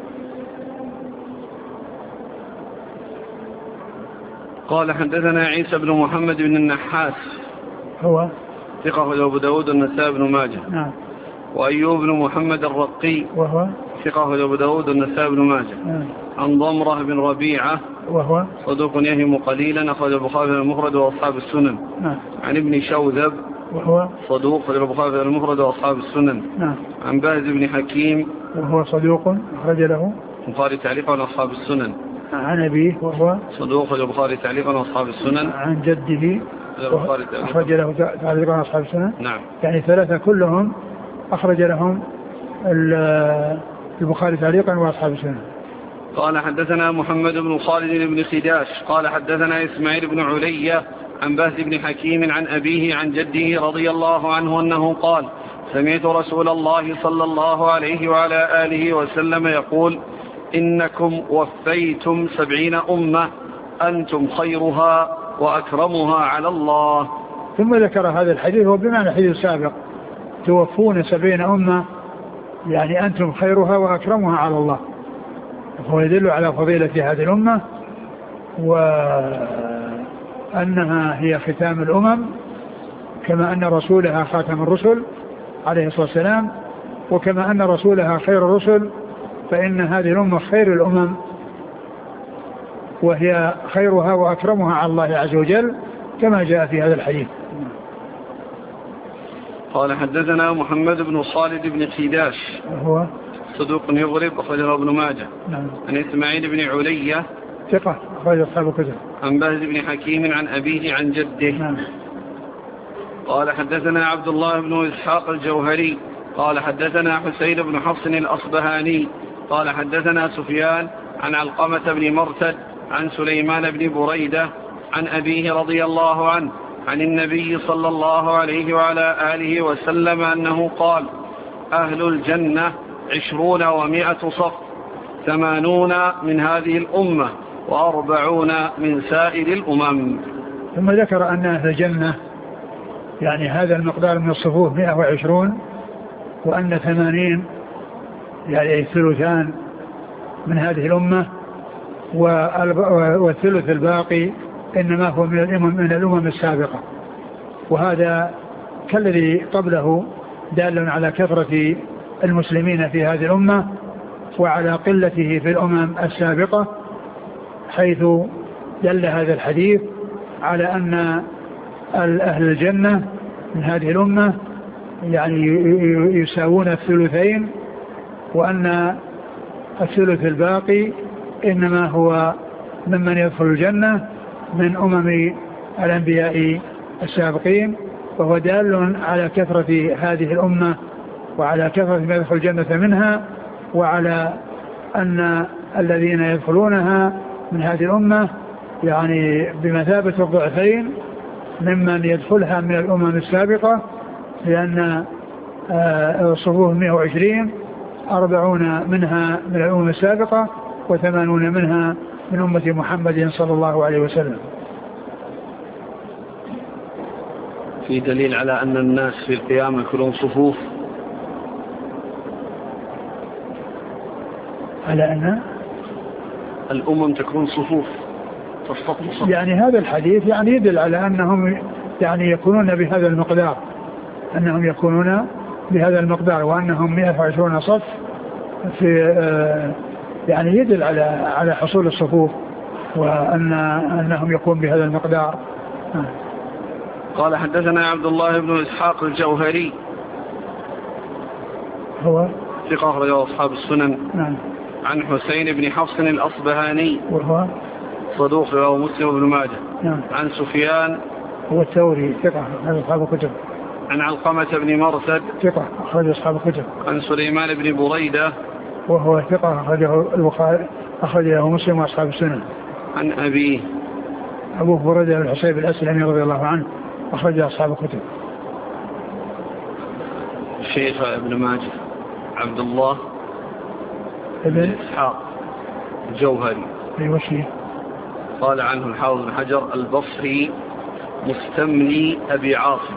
Speaker 1: قال حدثنا عيسى بن محمد بن النحاس
Speaker 2: هو
Speaker 1: ثقة أبو داود والنسائي بن ماجه.
Speaker 2: نعم.
Speaker 1: وأيوب بن محمد الرقي
Speaker 2: وهو
Speaker 1: ثقة أبو داود والنسائي بن ماجه.
Speaker 2: نعم.
Speaker 1: عن ضمرة بن ربيعة
Speaker 2: وهو
Speaker 1: صدوق يهم قليلا أخرج البخاري في المفرد وأصحاب السنن.
Speaker 2: نعم.
Speaker 1: عن ابن شوذب وهو صدوق أخرج البخاري في المفرد وأصحاب السنن.
Speaker 2: نعم.
Speaker 1: عن باز بن حكيم وهو صدوق أخرج له البخاري تعليقا وأصحاب السنن.
Speaker 2: عن أبيه وهو
Speaker 1: صدوق أخرج البخاري تعليقا وأصحاب السنن.
Speaker 2: عن جده أخرج له تعليقا وأصحاب السنن.
Speaker 1: نعم.
Speaker 2: يعني ثلاثة كلهم أخرج لهم البخاري تعليقا وأصحاب السنن.
Speaker 1: قال حدثنا محمد بن خالد بن خداش قال حدثنا إسماعيل بن علية عن باز بن حكيم عن أبيه عن جده رضي الله عنه أنه قال سمعت رسول الله صلى الله عليه وعلى آله وسلم يقول إنكم وفيتم سبعين أمة أنتم خيرها وأكرمها على الله.
Speaker 2: ثم ذكر هذا الحديث وبمعنى الحديث السابق توفون سبعين أمة يعني أنتم خيرها وأكرمها على الله. هو يدل على فضيلة هذه الأمة وأنها هي ختام الأمم كما أن رسولها خاتم الرسل عليه الصلاة والسلام، وكما أن رسولها خير الرسل فإن هذه الأمة خير الأمم وهي خيرها وأكرمها على الله عز وجل كما جاء في هذا الحديث.
Speaker 1: قال حدثنا محمد بن خالد بن خداش
Speaker 2: هو
Speaker 1: صدوق يغرب أخرجه ابن ماجه.
Speaker 2: نعم.
Speaker 1: عن إسماعيل بن علية
Speaker 2: ثقة أخرج أصحاب الكتب.
Speaker 1: عن باز بن حكيم عن أبيه عن جده.
Speaker 2: نعم.
Speaker 1: قال حدثنا عبد الله بن إسحاق الجوهري قال حدثنا حسين بن حفص الأصبهاني قال حدثنا سفيان عن علقمة بن مرتد عن سليمان بن بريدة عن أبيه رضي الله عنه عن النبي صلى الله عليه وعلى آله وسلم أنه قال أهل الجنة عشرون ومائة صف ثمانون من هذه الأمة وأربعون من سائر الأمم.
Speaker 2: ثم ذكر أن أهل الجنة يعني هذا المقدار من الصفوف مائة وعشرون وأن ثمانين يعني ثلثان من هذه الأمة والثلث الباقي إنما هو من الأمم من الأمم السابقة، وهذا كالذي قبله دال على كثرة المسلمين في هذه الأمة وعلى قلته في الأمم السابقة، حيث دل هذا الحديث على أن أهل الجنة من هذه الأمة يعني يساوون الثلثين، وأن الثلث الباقي إنما هو ممن يدخل الجنة من أمم الأنبياء السابقين، وهو دال على كثرة هذه الأمة وعلى كثرة ما يدخل الجنة منها، وعلى أن الذين يدخلونها من هذه الأمة يعني بمثابة الضعفين ممن يدخلها من الأمم السابقة، لأن صفوف مائة وعشرين أربعون منها من الأمم السابقة وثمانون منها من أمة محمد صلى الله عليه وسلم.
Speaker 1: في دليل على أن الناس في القيامة يكونون صفوف،
Speaker 2: على أن
Speaker 1: الأمم تكون صفوف تصطف.
Speaker 2: يعني هذا الحديث يعني يدل على أنهم يعني يكونون بهذا المقدار، أنهم يكونون بهذا المقدار وأنهم مائة وعشرون صف في يعني يدل على على حصول الصفوف وأن أنهم يكون بهذا المقدار.
Speaker 1: قال حدثنا عبد الله بن إسحاق الجوهري
Speaker 2: هو
Speaker 1: ثقة أخرجه أصحاب السنن.
Speaker 2: نعم.
Speaker 1: عن حسين بن حفص الأصبهاني
Speaker 2: وهو
Speaker 1: صدوق رواه مسلم بن ماجه.
Speaker 2: نعم.
Speaker 1: عن سفيان
Speaker 2: هو الثوري ثقة أخرج أصحاب الكتب.
Speaker 1: عن علقمة بن مرثد
Speaker 2: ثقة أخرج أصحاب الكتب.
Speaker 1: عن سليمان بن بريدة
Speaker 2: وهو ثقة أخرجه البخاري أخرجه مسلم وأصحاب السنن.
Speaker 1: عن أبيه
Speaker 2: أبو بريدة الحصيب الأسلمي رضي الله عنه أخرج أصحاب الكتب.
Speaker 1: شيخ ابن ماجه عبد الله
Speaker 2: ابن
Speaker 1: إسحاق الجوهري.
Speaker 2: أيوة شيء.
Speaker 1: قال عنه الحافظ بن حجر البصري مستملي أبي عاصم.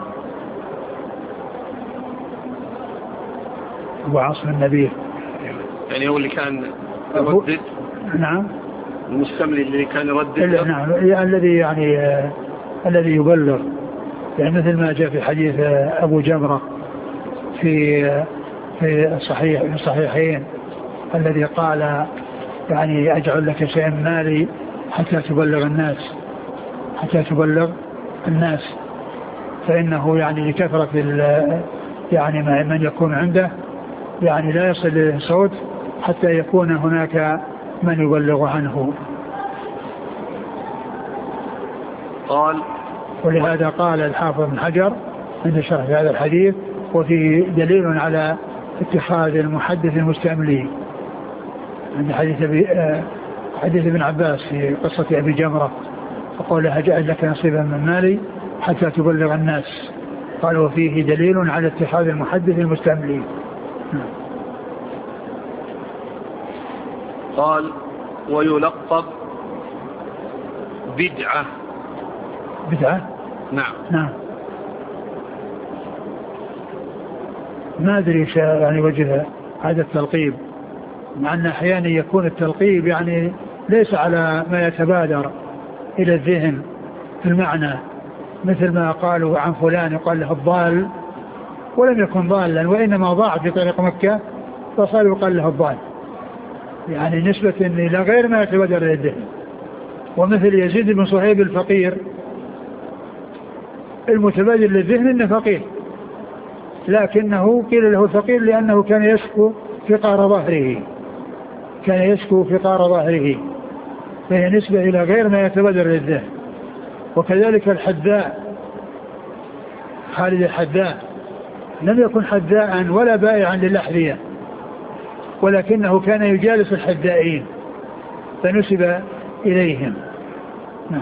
Speaker 2: أبو عاصم النبي
Speaker 1: يعني هو اللي كان يردد.
Speaker 2: نعم.
Speaker 1: المستملي اللي كان يردد.
Speaker 2: نعم الذي يعني آه الذي يبلغ، يعني مثل ما جاء في حديث آه أبو جمرة في آه في الصحيح في الصحيحين الذي قال يعني أجعل لك شيئا مالي حتى تبلغ الناس حتى تبلغ الناس فإنه يعني لكثرة يعني من يكون عنده يعني لا يصل إليه صوت حتى يكون هناك من يبلغ عنه.
Speaker 1: قال
Speaker 2: ولهذا قال الحافظ بن حجر عند شرح هذا الحديث وفيه دليل على اتخاذ المحدث المستملي عند حديث حديث ابن عباس في قصة أبي جمرة وقال هجعل لك نصيبا من مالي حتى تبلغ الناس. قال وفيه دليل على اتخاذ المحدث المستملي.
Speaker 1: قال ويلقب بدعة.
Speaker 2: بدعة
Speaker 1: نعم
Speaker 2: نعم ما أدري يعني وجه هذا التلقيب مع أن أحيانا يكون التلقيب يعني ليس على ما يتبادر إلى الذهن في المعنى مثل ما قالوا عن فلان يقال له الضال ولم يكن ضالا وإنما ضاع في طريق مكة فصار يقال له الضال يعني نسبة إلى غير ما يتبادر إلى الذهن. ومثل يزيد بن صهيب الفقير المتبادر للذهن إنه فقير لكنه قيل له فقير لأنه كان يشكو فقار ظهره كان يشكو فقار ظهره فهي نسبة إلى غير ما يتبادر للذهن. وكذلك الحذاء خالد الحذاء لم يكن حذاء ولا بائعا للأحذية ولكنه كان يجالس الحذائين فنسب إليهم. نعم.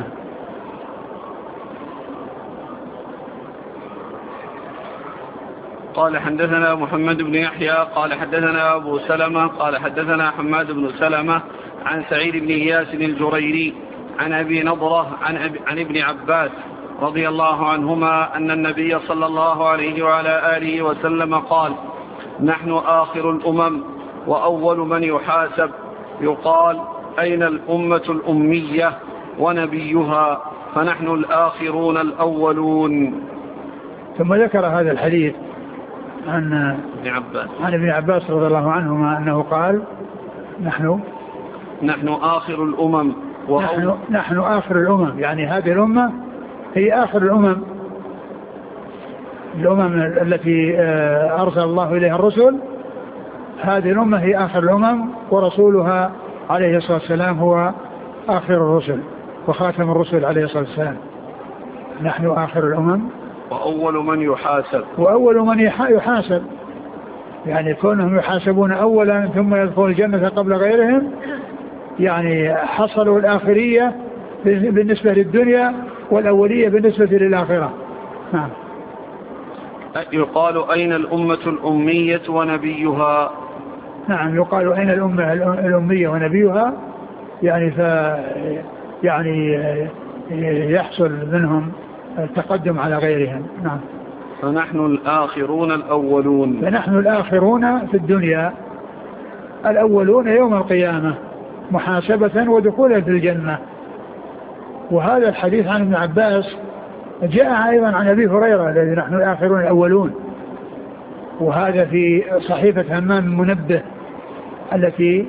Speaker 1: قال حدثنا محمد بن يحيى قال حدثنا أبو سلمة قال حدثنا حماد بن سلمة عن سعيد بن إياس الجريري عن أبي نضرة عن, أبي عن ابن عباس رضي الله عنهما أن النبي صلى الله عليه وعلى آله وسلم قال نحن آخر الأمم وأول من يحاسب يقال أين الأمة الأمية ونبيها فنحن الآخرون الأولون.
Speaker 2: ثم ذكر هذا الحديث عن
Speaker 1: ابن عباس
Speaker 2: عن ابن عباس رضي الله عنهما أنه قال نحن
Speaker 1: نحن آخر الأمم
Speaker 2: نحن, نحن آخر الأمم يعني هذه الأمة هي آخر الأمم الأمم التي أرسل الله إليها الرسل هذه الأمة هي آخر الأمم ورسولها عليه الصلاة والسلام هو آخر الرسل وخاتم الرسل عليه الصلاة والسلام. نحن آخر الأمم
Speaker 1: وأول من يحاسب
Speaker 2: وأول من يحاسب يعني كونهم يحاسبون أولا ثم يدخلون الجنة قبل غيرهم يعني حصلوا الآخرية بالنسبة للدنيا والأولية بالنسبة للآخرة. نعم.
Speaker 1: يقال أين الأمة الأمية ونبيها.
Speaker 2: نعم يقال أين الأمة الأمية ونبيها يعني ف يعني يحصل منهم التقدم على غيرهم. نعم.
Speaker 1: فنحن الآخرون الأولون
Speaker 2: فنحن الآخرون في الدنيا الأولون يوم القيامة محاسبة ودخولا في الجنة. وهذا الحديث عن ابن عباس جاء أيضا عن أبي هريرة الذي نحن الآخرون الأولون وهذا في صحيفة همام منبه التي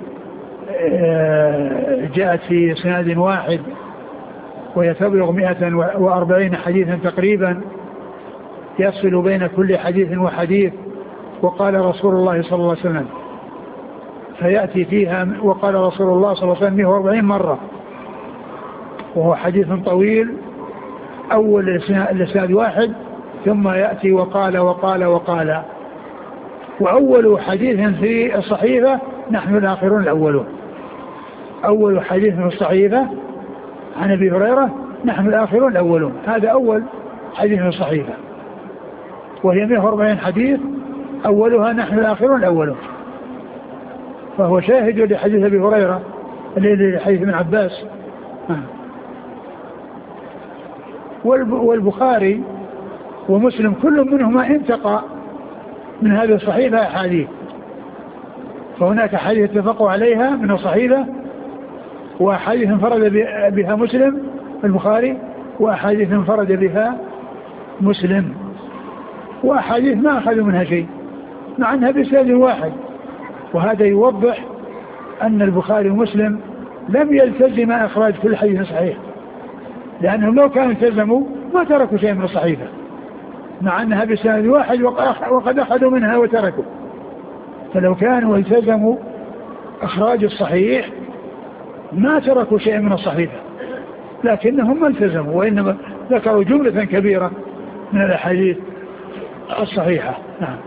Speaker 2: جاءت في سناد واحد وهي تبلغ مئة وأربعين حديثا تقريبا يفصل بين كل حديث وحديث. وقال رسول الله صلى الله عليه وسلم فيأتي فيها وقال رسول الله صلى الله عليه وسلم مئة وأربعين مرة وهو حديث طويل أول الإسناد واحد ثم يأتي وقال وقال وقال. وأول حديث في الصحيفة نحن الآخرون الأولون. أول حديث في الصحيفة عن أبي هريرة نحن الآخرون الأولون هذا أول حديث في الصحيفة وهي مئة وأربعين حديث أولها نحن الآخرون الأولون فهو شاهد لحديث أبي هريرة لحديث ابن عباس. والبخاري ومسلم كل منهما انتقى من هذه الصحيفة أحاديث فهناك حديث اتفقوا عليها من الصحيفة وأحاديث انفرد بها مسلم البخاري وأحاديث انفرد بها مسلم وأحاديث ما أخذوا منها شيء مع أنها بإسناد واحد. وهذا يوضح أن البخاري ومسلم لم يلتزم إخراج كل حديث صحيح، لأنهم لو كانوا التزموا ما تركوا شيء من الصحيفة، مع أنها بإسناد واحد وقد أخذوا منها وتركوا. فلو كانوا التزموا إخراج الصحيح ما تركوا شيء من الصحيفة، لكنهم ما التزموا، وإنما ذكروا جملة كبيرة من الأحاديث الصحيحة. نعم.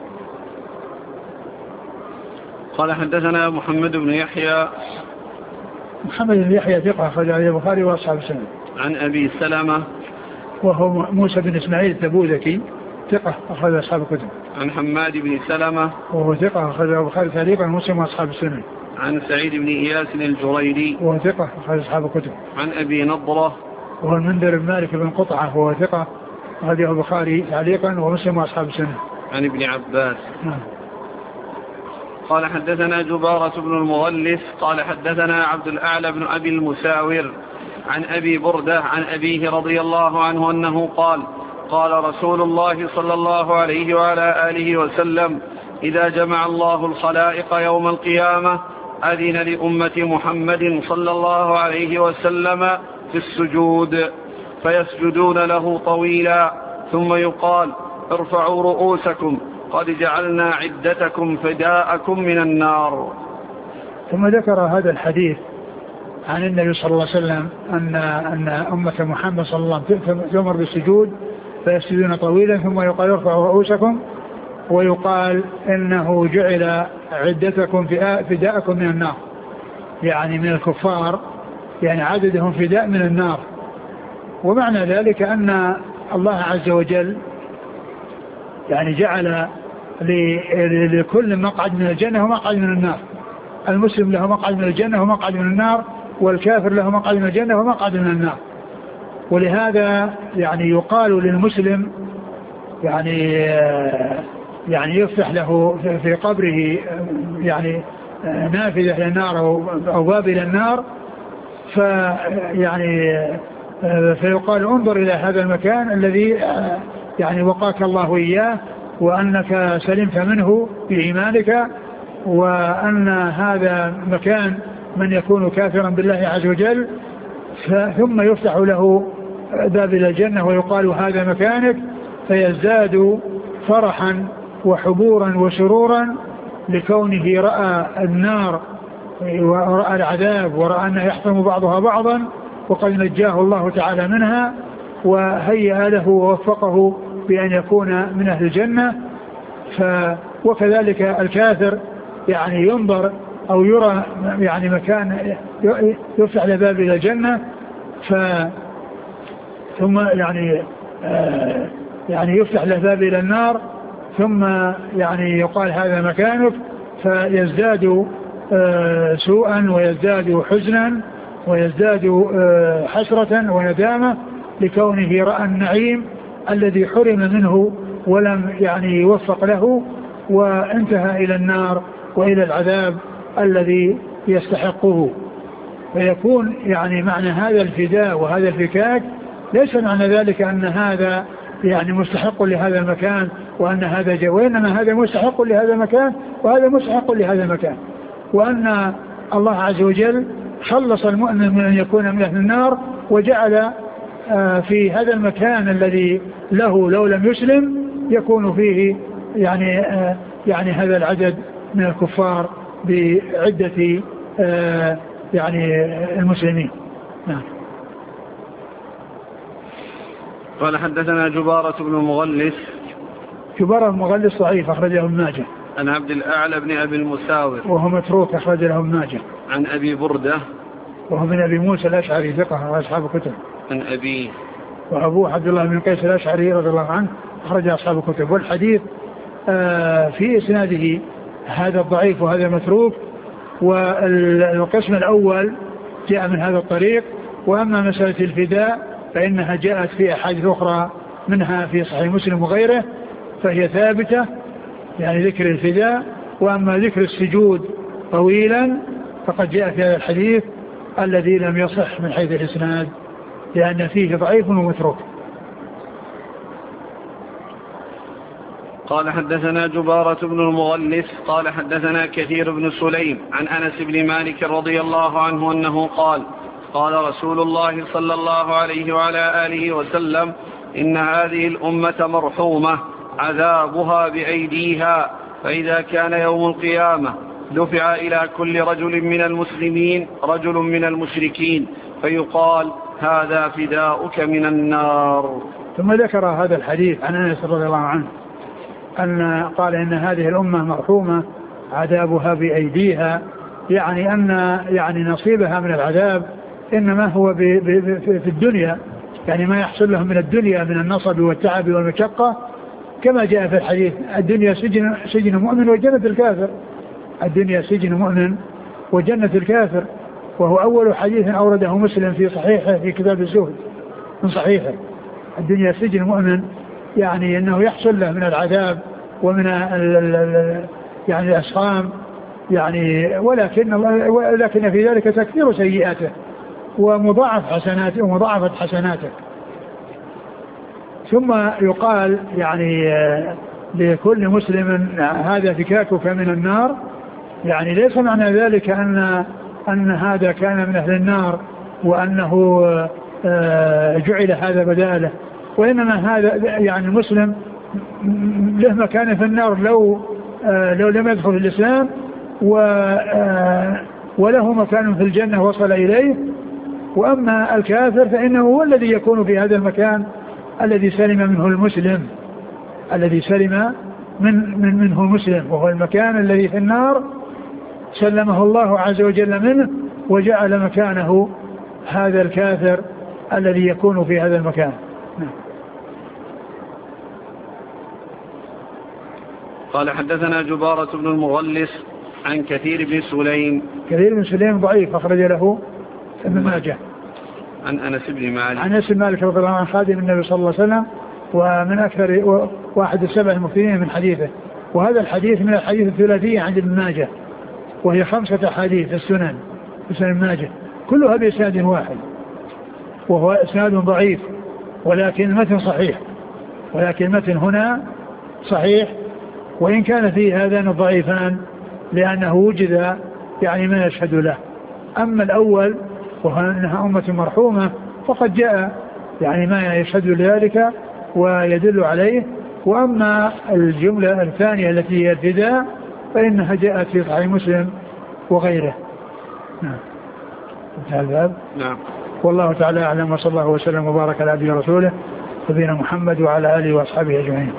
Speaker 1: قال حدثنا محمد بن يحيى.
Speaker 2: محمد بن يحيى ثقة أخرج له البخاري وأصحاب السنن.
Speaker 1: عن أبي سلمة
Speaker 2: وهو موسى بن إسماعيل التبوذكي ثقة أخرج أصحاب الكتب.
Speaker 1: عن حماد بن سلمة
Speaker 2: وهو ثقة أخرج له البخاري تعليقا ومسلم وأصحاب السنن.
Speaker 1: عن سعيد بن إياس الجريري
Speaker 2: وهو ثقة أخرج أصحاب الكتب.
Speaker 1: عن أبي نضرة
Speaker 2: وهو المنذر بن مالك بن قطعة وهو ثقة أخرج له البخاري تعليقا ومسلم وأصحاب السنن.
Speaker 1: عن ابن عباس.
Speaker 2: نعم.
Speaker 1: قال حدثنا جبارة بن المغلس قال حدثنا عبد الأعلى بن أبي المساور عن أبي بردة عن أبيه رضي الله عنه أنه قال قال رسول الله صلى الله عليه وعلى آله وسلم إذا جمع الله الخلائق يوم القيامة أذن لأمة محمد صلى الله عليه وسلم في السجود فيسجدون له طويلا ثم يقال ارفعوا رؤوسكم قد جعلنا عدتكم فداءكم من النار.
Speaker 2: ثم ذكر هذا الحديث عن النبي صلى الله عليه وسلم أن, أن أمة محمد صلى الله عليه وسلم تؤمر بالسجود فيسجدون طويلا ثم يقال ارفعوا رؤوسكم ويقال إنه جعل عدتكم فداءكم من النار، يعني من الكفار، يعني عددهم فداء من النار. ومعنى ذلك أن الله عز وجل يعني جعل لكل مقعد من الجنة ومقعد من النار. المسلم له مقعد من الجنة ومقعد من النار، والكافر له مقعد من الجنة ومقعد من النار. ولهذا يعني يقال للمسلم يعني يعني يفتح له في قبره يعني نافذة للنار أو باب إلى النار، فيعني فيقال انظر إلى هذا المكان الذي يعني وقاك الله إياه وأنك سلمت منه بإيمانك، وأن هذا مكان من يكون كافرا بالله عز وجل، ثم يفتح له باب إلى الجنة ويقال هذا مكانك، فيزداد فرحا وحبورا وسرورا لكونه رأى النار ورأى العذاب ورأى أنه يحطم بعضها بعضا وقد نجاه الله تعالى منها وهيأ له ووفقه بأن يكون من أهل الجنة. ف وكذلك الكافر يعني ينظر أو يرى يعني مكان يفتح لباب إلى الجنة ف ثم يعني آه يعني يفتح لباب إلى النار ثم يعني يقال هذا مكانك، فيزداد آه سوءا ويزداد حزنا ويزداد آه حسرة وندامة لكونه رأى النعيم الذي حرم منه ولم يعني يوفق له، وانتهى إلى النار وإلى العذاب الذي يستحقه. فيكون يعني معنى هذا الفداء وهذا الفكاك ليس معنى ذلك أن هذا يعني مستحق لهذا المكان وأن هذا جاء، وإنما هذا مستحق لهذا المكان وهذا مستحق لهذا المكان، وأن الله عز وجل خلص المؤمن من أن يكون من أهل النار وجعل في هذا المكان الذي له لو لم يسلم يكون فيه يعني يعني هذا العدد من الكفار بعدة يعني المسلمين. نعم.
Speaker 1: قال حدثنا جبارة بن المغلس.
Speaker 2: جبارة المغلس ضعيف أخرج له ابن ماجه.
Speaker 1: عن عبد الأعلى بن أبي المساور
Speaker 2: وهو متروك أخرج له ابن ماجه.
Speaker 1: عن أبي بردة وهو
Speaker 2: من أبي موسى الأشعري ثقة وأصحاب الكتب.
Speaker 1: عن أبيه
Speaker 2: وأبوه عبد الله بن قيس الأشعري رضي الله عنه أخرج أصحاب الكتب. والحديث آه في إسناده هذا الضعيف وهذا متروك، والقسم الأول جاء من هذا الطريق. وأما مسألة الفداء فإنها جاءت في أحاديث أخرى منها في صحيح مسلم وغيره فهي ثابتة، يعني ذكر الفداء. وأما ذكر السجود طويلا فقد جاء في هذا الحديث الذي لم يصح من حيث الإسناد لأن فيه ضعيف ومتروك.
Speaker 1: قال حدثنا جبارة بن المغلس قال حدثنا كثير بن سليم عن أنس بن مالك رضي الله عنه أنه قال قال رسول الله صلى الله عليه وعلى آله وسلم إن هذه الأمة مرحومة عذابها بأيديها، فإذا كان يوم القيامة دفع إلى كل رجل من المسلمين رجل من المشركين فيقال هذا فداؤك من النار.
Speaker 2: ثم ذكر هذا الحديث عن أنس رضي الله عنه أن قال إن هذه الأمة مرحومة عذابها بأيديها، يعني أن يعني نصيبها من العذاب إنما هو في الدنيا، يعني ما يحصل لهم من الدنيا من النصب والتعب والمشقة، كما جاء في الحديث الدنيا سجن, سجن مؤمن وجنة الكافر. الدنيا سجن مؤمن وجنة الكافر، وهو أول حديث أورده مسلم في صحيحه في كتاب الزهد من صحيحه. الدنيا سجن مؤمن يعني أنه يحصل له من العذاب ومن ال ال يعني الأسقام، يعني ولكن ولكن في ذلك تكثير سيئاته ومضاعف حسناته ومضاعفة حسناته. ثم يقال يعني لكل مسلم هذا فكاكك من النار، يعني ليس معنى ذلك أن أن هذا كان من أهل النار وأنه جعل هذا بداله، وإنما هذا يعني المسلم له مكان في النار لو لو لم يدخل الإسلام، وله مكان في الجنة وصل إليه. وأما الكافر فإنه هو الذي يكون في هذا المكان الذي سلم منه المسلم، الذي سلم من من منه المسلم، وهو المكان الذي في النار سلمه الله عز وجل منه وجعل مكانه هذا الكافر الذي يكون في هذا المكان.
Speaker 1: قال حدثنا جبارة بن المغلس عن كثير بن سليم.
Speaker 2: كثير بن سليم ضعيف أخرج له ابن ماجه.
Speaker 1: عن أنس بن مالك.
Speaker 2: عن أنس بن مالك رضي الله عنه خادم النبي صلى الله عليه وسلم ومن أكثر واحد السبع المكثرين من حديثه، وهذا الحديث من الحديث الثلاثية عند ابن ماجه، وهي خمسة حديث في السنن في سنن ابن ماجه كلها بإسناد واحد، وهو إسناد ضعيف ولكن المتن صحيح، ولكن المتن هنا صحيح وإن كان فيه هذان الضعيفان لأنه وجد يعني ما يشهد له. أما الأول وهو أنها أمة مرحومة فقد جاء يعني ما يشهد لذلك ويدل عليه. وأما الجملة الثانية التي هي الفداء فإنها جاءت في صحيح مسلم وغيره. نعم. انتهى الباب.
Speaker 1: نعم.
Speaker 2: والله تعالى أعلم، وصلى الله وسلم وبارك على عبده ورسوله نبينا محمد وعلى آله وأصحابه أجمعين.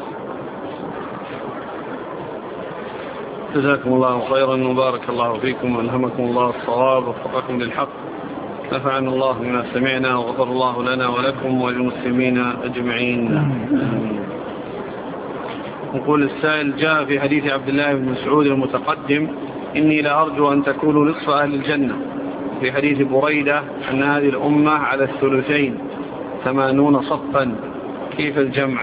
Speaker 1: جزاكم الله خيرا وبارك الله فيكم وألهمكم الله الصواب ووفقكم للحق، نفعنا الله بما سمعنا وغفر الله لنا ولكم وللمسلمين أجمعين. نقول السائل: جاء في حديث عبد الله بن مسعود المتقدم إني لأرجو أن تكونوا نصف أهل الجنة، في حديث بريدة أن هذه الأمة على الثلثين ثمانون صفا، كيف الجمع؟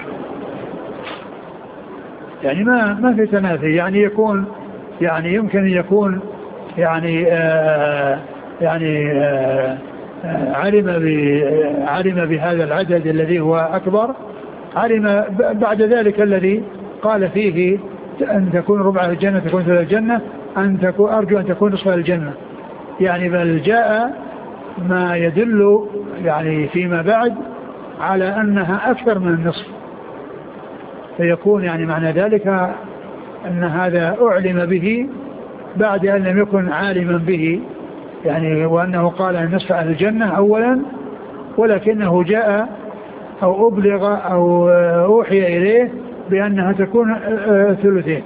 Speaker 2: يعني ما ما في تنافي، يعني يكون يعني يمكن أن يكون يعني آه يعني آه علم علم بهذا العدد الذي هو أكبر، علم بعد ذلك الذي قال فيه أن تكون ربع الجنة تكون ثلث الجنة، أن تكون أرجو أن تكون نصف الجنة، يعني بل جاء ما يدل يعني فيما بعد على أنها أكثر من النصف، فيكون يعني معنى ذلك أن هذا أعلم به بعد أن لم يكن عالما به، يعني وأنه قال أن نصف أهل الجنة أولا، ولكنه جاء أو أبلغ أو أوحي إليه بأنها تكون ثلثين.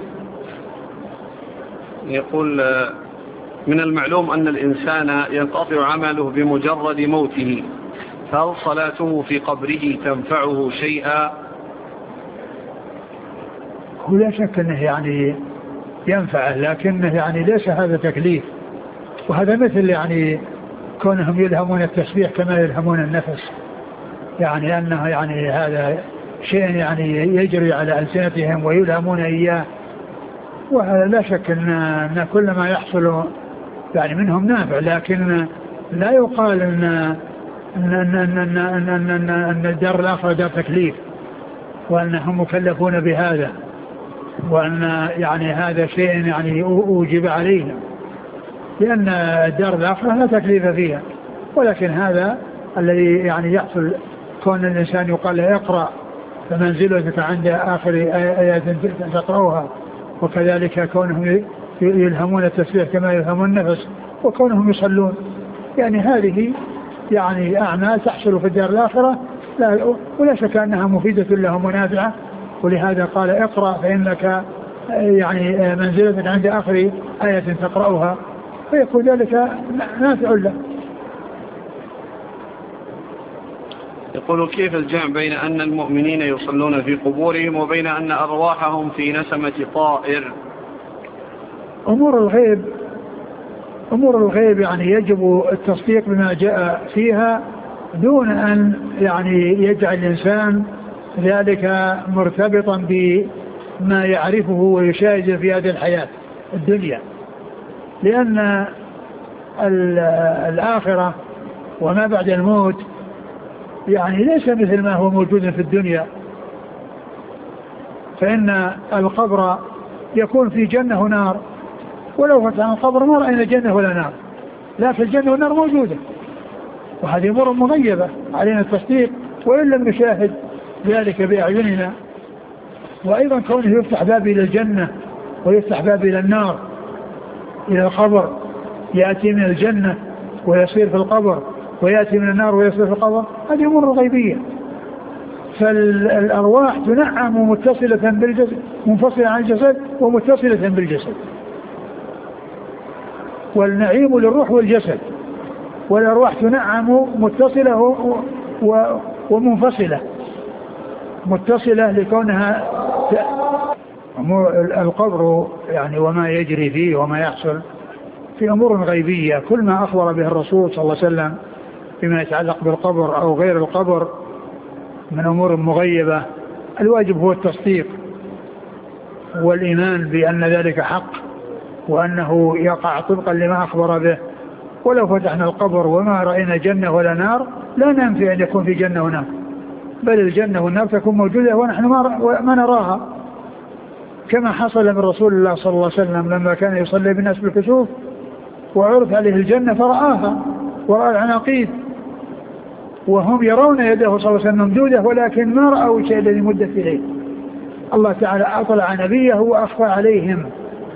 Speaker 1: يقول: من المعلوم أن الإنسان ينقطع عمله بمجرد موته، فهل صلاته في قبره تنفعه شيئا؟
Speaker 2: هو لا شك أنه يعني ينفعه، لكنه يعني ليس هذا تكليف، وهذا مثل يعني كونهم يلهمون التسبيح كما يلهمون النفس، يعني أنه يعني هذا شيء يعني يجري على ألسنتهم ويلهمون إياه، وهذا لا شك أن, أن كل ما يحصل يعني منهم نافع، لكن لا يقال أن أن أن أن أن, أن, أن, أن الدار الآخرة دار تكليف وأنهم مكلفون بهذا، وأن يعني هذا شيء يعني أوجب عليهم، لأن الدار الآخرة لا تكليف فيها. ولكن هذا الذي يعني يحصل كون الإنسان يقال له اقرأ فمنزلتك عند آخر آيات تقرأها، وكذلك كونهم يلهمون التسبيح كما يلهمون النفس، وكونهم يصلون، يعني هذه يعني أعمال تحصل في الدار الآخرة ولا شك أنها مفيدة لهم ونافعة. ولهذا قال اقرأ فإنك يعني منزلة عند آخر آية تقرأها، فيكون ذلك نافع له.
Speaker 1: يقول كيف الجمع بين أن المؤمنين يصلون في قبورهم وبين أن أرواحهم في نسمة طائر؟
Speaker 2: أمور الغيب أمور الغيب يعني يجب التصديق بما جاء فيها دون أن يعني يجعل الإنسان ذلك مرتبطا بما يعرفه ويشاهد في هذه الحياة الدنيا، لأن الآخرة وما بعد الموت يعني ليس مثل ما هو موجود في الدنيا. فإن القبر يكون في جنة ونار، ولو فتح القبر ما رأينا جنة ولا نار، لكن الجنة والنار موجودة، وهذه أمور مغيبة علينا التصديق وإن لم نشاهد ذلك بأعيننا. وأيضا كونه يفتح باب إلى الجنة ويفتح باب إلى النار إلى القبر، يأتي من الجنة ويصير في القبر، ويأتي من النار ويصير في القبر، هذه أمور غيبية. فالأرواح تنعم متصلة بالجسد، منفصلة عن الجسد ومتصلة بالجسد، والنعيم للروح والجسد، والأرواح تنعم متصلة ومنفصلة. متصلة لكونها القبر يعني وما يجري فيه وما يحصل في أمور غيبية، كل ما أخبر به الرسول صلى الله عليه وسلم بما يتعلق بالقبر أو غير القبر من أمور مغيبة، الواجب هو التصديق والإيمان بأن ذلك حق وأنه يقع طبقا لما أخبر به. ولو فتحنا القبر وما رأينا جنة ولا نار لا ننفي أن يكون في جنة ونار، بل الجنة والنار تكون موجودة ونحن ما نراها، كما حصل من رسول الله صلى الله عليه وسلم لما كان يصلي بالناس بالكسوف وعرض عليه الجنة فرآها ورأى العناقيد وهم يرون يده صلى الله عليه وسلم ممدودة، ولكن ما رأوا الشيء الذي مدت إليه. الله تعالى أطلع نبيه وأخفى عليهم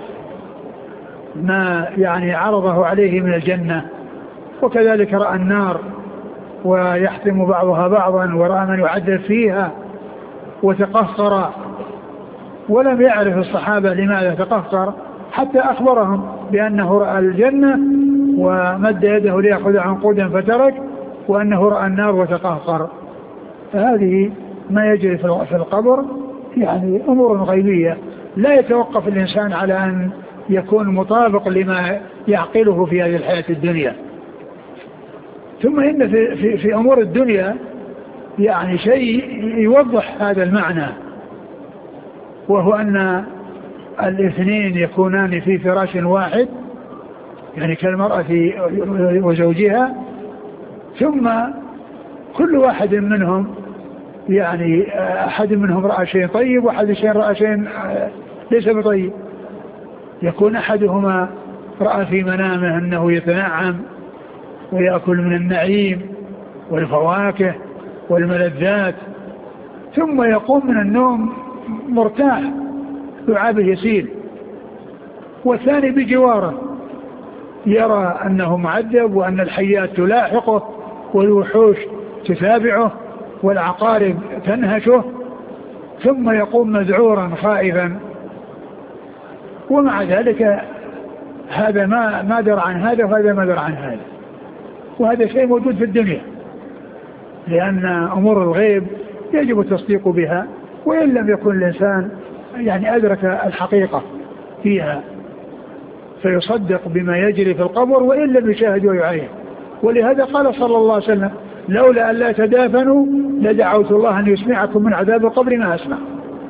Speaker 2: ما يعني عرضه عليه من الجنة، وكذلك رأى النار ويحتم بعضها بعضا، ورأى من يعذب فيها وتقهقر، ولم يعرف الصحابة لماذا تقهقر حتى أخبرهم بأنه رأى الجنة ومد يده ليأخذ عنقودا فترك، وأنه رأى النار وتقهقر. فهذه ما يجري في القبر يعني أمور غيبية لا يتوقف الإنسان على أن يكون مطابق لما يعقله في هذه الحياة الدنيا. ثم إن في, في, في أمور الدنيا يعني شيء يوضح هذا المعنى، وهو أن الاثنين يكونان في فراش واحد، يعني كالمرأة وزوجها، ثم كل واحد منهم يعني أحد منهم رأى شيء طيب وأحد شيء رأى شيء ليس بطيب. يكون أحدهما رأى في منامه أنه يتنعم ويأكل من النعيم والفواكه والملذات، ثم يقوم من النوم مرتاح لعابه يسيل، والثاني بجواره يرى أنه معذب وأن الحيات تلاحقه والوحوش تتابعه والعقارب تنهشه، ثم يقوم مذعورا خائفا، ومع ذلك هذا ما ما درى عن هذا وهذا ما درى عن هذا. وهذا شيء موجود في الدنيا، لأن أمور الغيب يجب التصديق بها وإن لم يكن الإنسان يعني أدرك الحقيقة فيها، فيصدق بما يجري في القبر وإن لم يشاهد ويعاين. ولهذا قال صلى الله عليه وسلم: لولا أن لا تدافنوا لدعوت الله أن يسمعكم من عذاب القبر ما أسمع.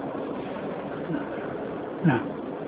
Speaker 2: نعم.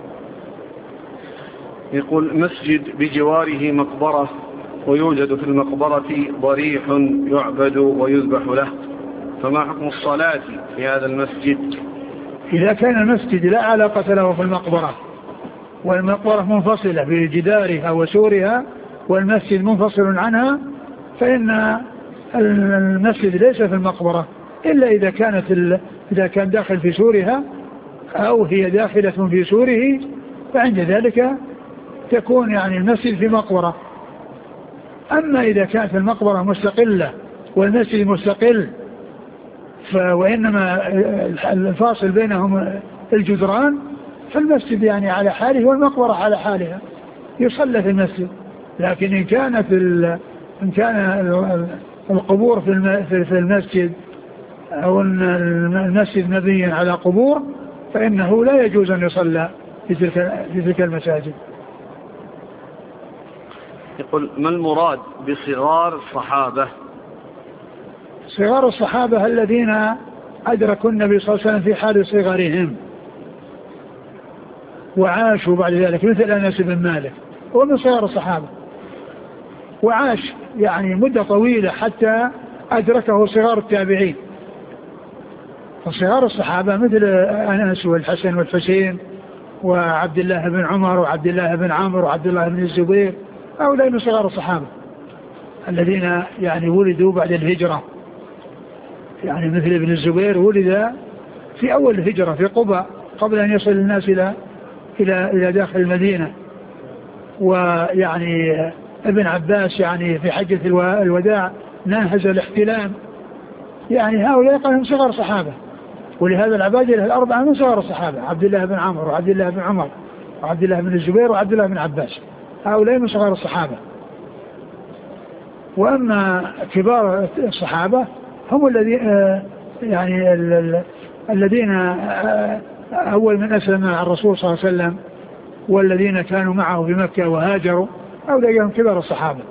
Speaker 1: يقول: مسجد بجواره مقبرة ويوجد في المقبرة ضريح يعبد ويذبح له، فما حكم الصلاة في هذا المسجد؟
Speaker 2: إذا كان المسجد لا علاقة له في المقبرة والمقبرة منفصلة بجدارها وسورها والمسجد منفصل عنها فإن المسجد ليس في المقبرة إلا إذا كانت ال... إذا كان داخل في سورها أو هي داخلة في سوره فعند ذلك تكون يعني المسجد في مقبرة. أما إذا كانت المقبرة مستقلة والمسجد مستقل وإنما الفاصل بينهم الجدران فالمسجد يعني على حاله والمقبرة على حالها يصلى في المسجد. لكن إن كانت إن كان القبور في المسجد أو المسجد مبني على قبور فإنه لا يجوز أن يصلى في تلك في تلك المساجد.
Speaker 1: يقول ما المراد بصغار الصحابة؟
Speaker 2: صغار الصحابة الذين أدركوا النبي صلى الله عليه وسلم في حال صغرهم وعاشوا بعد ذلك مثل أنس بن مالك هو من صغار الصحابة وعاش يعني مدة طويلة حتى أدركه صغار التابعين. فصغار الصحابة مثل أنس والحسن والحسين وعبد الله بن عمر وعبد الله بن عامر وعبد الله بن الزبير هؤلاء من صغار الصحابة الذين يعني ولدوا بعد الهجرة. يعني مثل ابن الزبير ولد في أول الهجرة في قباء قبل أن يصل الناس إلى إلى إلى داخل المدينة. ويعني ابن عباس يعني في حجة الوداع ناهز الاحتلام. يعني هؤلاء قالوا صغار صحابة. ولهذا العبادلة الأربعة من صغار الصحابة عبد الله بن عمر وعبد الله بن عمر وعبد الله بن الزبير وعبد الله بن عباس هؤلاء من صغار الصحابة. وأما كبار الصحابة هم الذين يعني الذين أول من أسلم مع الرسول صلى الله عليه وسلم والذين كانوا معه في مكة وهاجروا هؤلاء هم كبار الصحابة.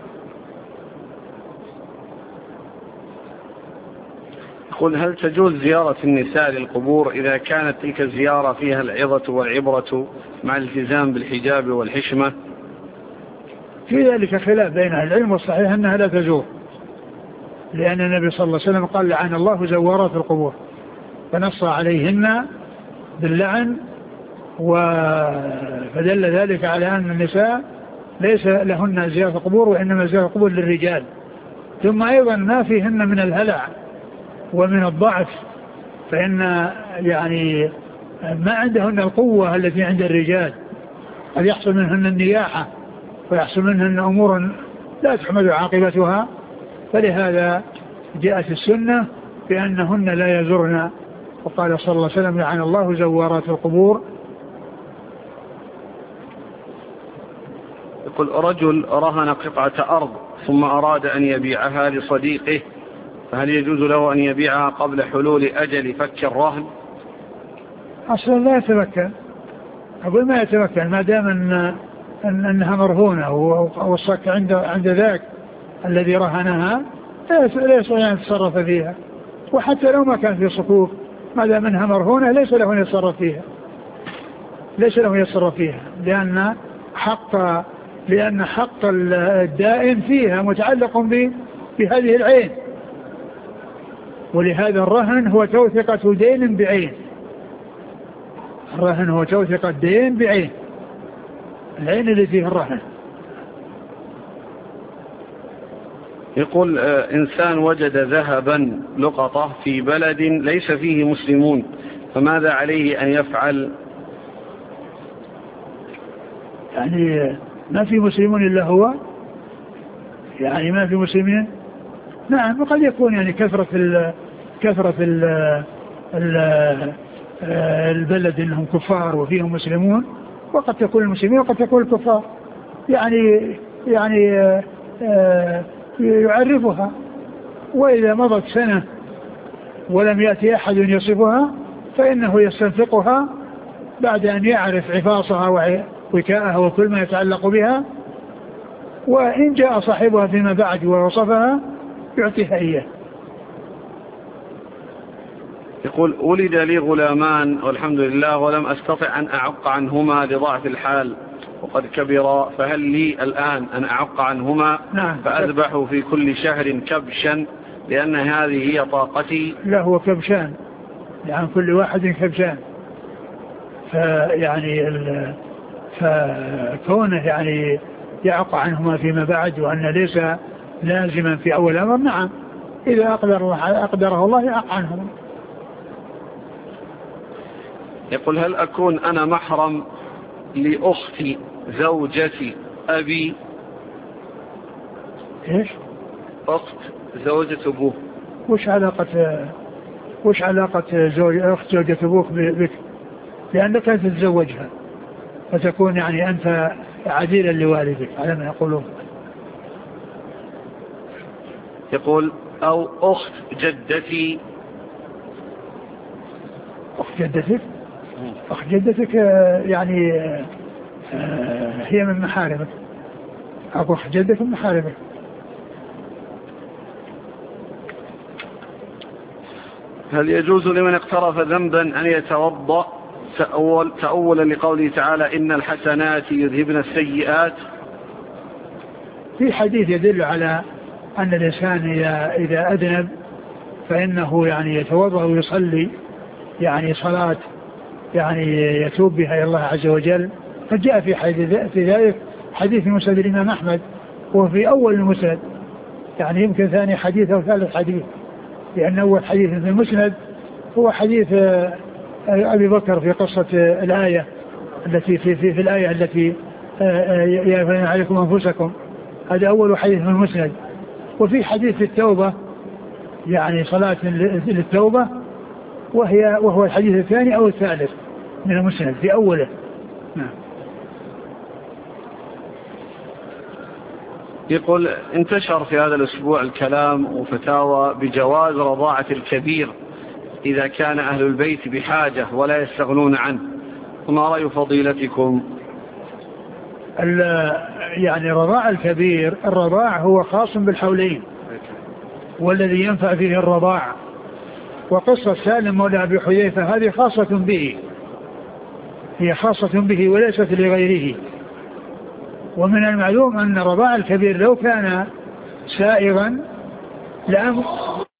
Speaker 1: يقول هل تجوز زيارة النساء للقبور إذا كانت تلك الزيارة فيها العظة والعبرة مع الالتزام بالحجاب والحشمة؟
Speaker 2: في ذلك خلاف بين أهل العلم والصحيح أنها لا تجوز لأن النبي صلى الله عليه وسلم قال لعن الله زوارات القبور فنص عليهن باللعن. فدل ذلك على أن النساء ليس لهن زيارة القبور وإنما زيارة القبور للرجال. ثم أيضا ما فيهن من الهلع ومن الضعف فإن يعني ما عندهن القوة التي عند الرجال قد يحصل منهن النياحة ويحصل منهن أمور لا تحمد عاقبتها. فلهذا جاءت السنة بأنهن لا يزرن. وقال صلى الله عليه وسلم لعن الله زوارات القبور.
Speaker 1: يقول رجل رهن قطعة أرض ثم أراد أن يبيعها لصديقه فهل يجوز له أن يبيعها قبل حلول أجل فك الرهن؟
Speaker 2: أصلا لا يتمكن. أقول ما يتمكن ما دام أن أن أنها مرهونة والصك عند عند ذاك الذي رهنها لا يستطيع أن يتصرف فيها. وحتى لو ما كان في صكوك ما دام أنها مرهونة ليس له أن يتصرف فيها ليس له أن يتصرف فيها لأن حق لأن حق الدائن فيها متعلق بهذه العين. ولهذا الرهن هو توثقة دين بعين. الرهن هو توثقة دين بعين العين اللي فيه الرهن.
Speaker 1: يقول إنسان وجد ذهبا لقطة في بلد ليس فيه مسلمون فماذا عليه أن يفعل؟
Speaker 2: يعني ما في مسلمون إلا هو يعني ما في مسلمين. نعم وقد يكون يعني كثرة ال كثرة ال ال البلد انهم كفار وفيهم مسلمون وقد تكون المسلمين وقد تكون الكفار يعني يعني يعرفها. وإذا مضت سنة ولم يأتي أحد يصفها فإنه يستنفقها بعد أن يعرف عفاصها ووكاءها وكل ما يتعلق بها. وإن جاء صاحبها فيما بعد ووصفها يعطيها إياه.
Speaker 1: يقول ولد لي غلامان والحمد لله ولم أستطع أن أعق عنهما لضعف الحال وقد كبرا فهل لي الآن أن أعق عنهما؟
Speaker 2: نعم.
Speaker 1: فأذبح في كل شهر كبشا لأن هذه هي طاقتي؟
Speaker 2: لا هو كبشان لعن كل واحد كبشان. فيعني ال... فكونه يعني يعق عنهما فيما بعد وأن ليس لازما في أول أمر، نعم إذا أقدر الله أقدره الله يعق عنهما.
Speaker 1: يقول هل أكون أنا محرم لأختي زوجتي أبي؟
Speaker 2: إيش؟
Speaker 1: أخت زوجة أبوه.
Speaker 2: وش علاقة وش علاقة زوج أخت زوجة أبوك بك؟ لأنك أنت تتزوجها فتكون يعني أنت عديلا لوالدك على ما يقولون.
Speaker 1: يقول أو أخت جدتي.
Speaker 2: أخت جدتك؟ أخت جدتك يعني هي من محارمك. أخت جدتك من محارمك.
Speaker 1: هل يجوز لمن اقترف ذنبا أن يتوضأ تأول تأولا لقوله تعالى إن الحسنات يذهبن السيئات؟
Speaker 2: في حديث يدل على أن الإنسان إذا أذنب فإنه يعني يتوضأ ويصلي يعني صلاة يعني يتوب بها إلى الله عز وجل. فجاء في حديث في ذلك حديث مسند الإمام أحمد وفي أول المسند، يعني يمكن ثاني حديث أو ثالث حديث، لأن أول حديث في المسند هو حديث أبي بكر في قصة الآية التي في, في, في الآية التي يا عليكم أنفسكم، هذا أول حديث في المسند. وفي حديث التوبة يعني صلاة للتوبة وهي وهو الحديث الثاني أو الثالث من المسند في أوله. نعم.
Speaker 1: يقول انتشر في هذا الأسبوع الكلام وفتاوى بجواز رضاعة الكبير إذا كان أهل البيت بحاجة ولا يستغنون عنه، وما رأي فضيلتكم؟
Speaker 2: يعني رضاع الكبير، الرضاع هو خاص بالحولين والذي ينفع فيه الرضاع، وقصة سالم مولى أبي حذيفة هذه خاصة به، هي خاصة به وليست لغيره. ومن المعلوم أن رضاع الكبير لو كان سائغا لأمر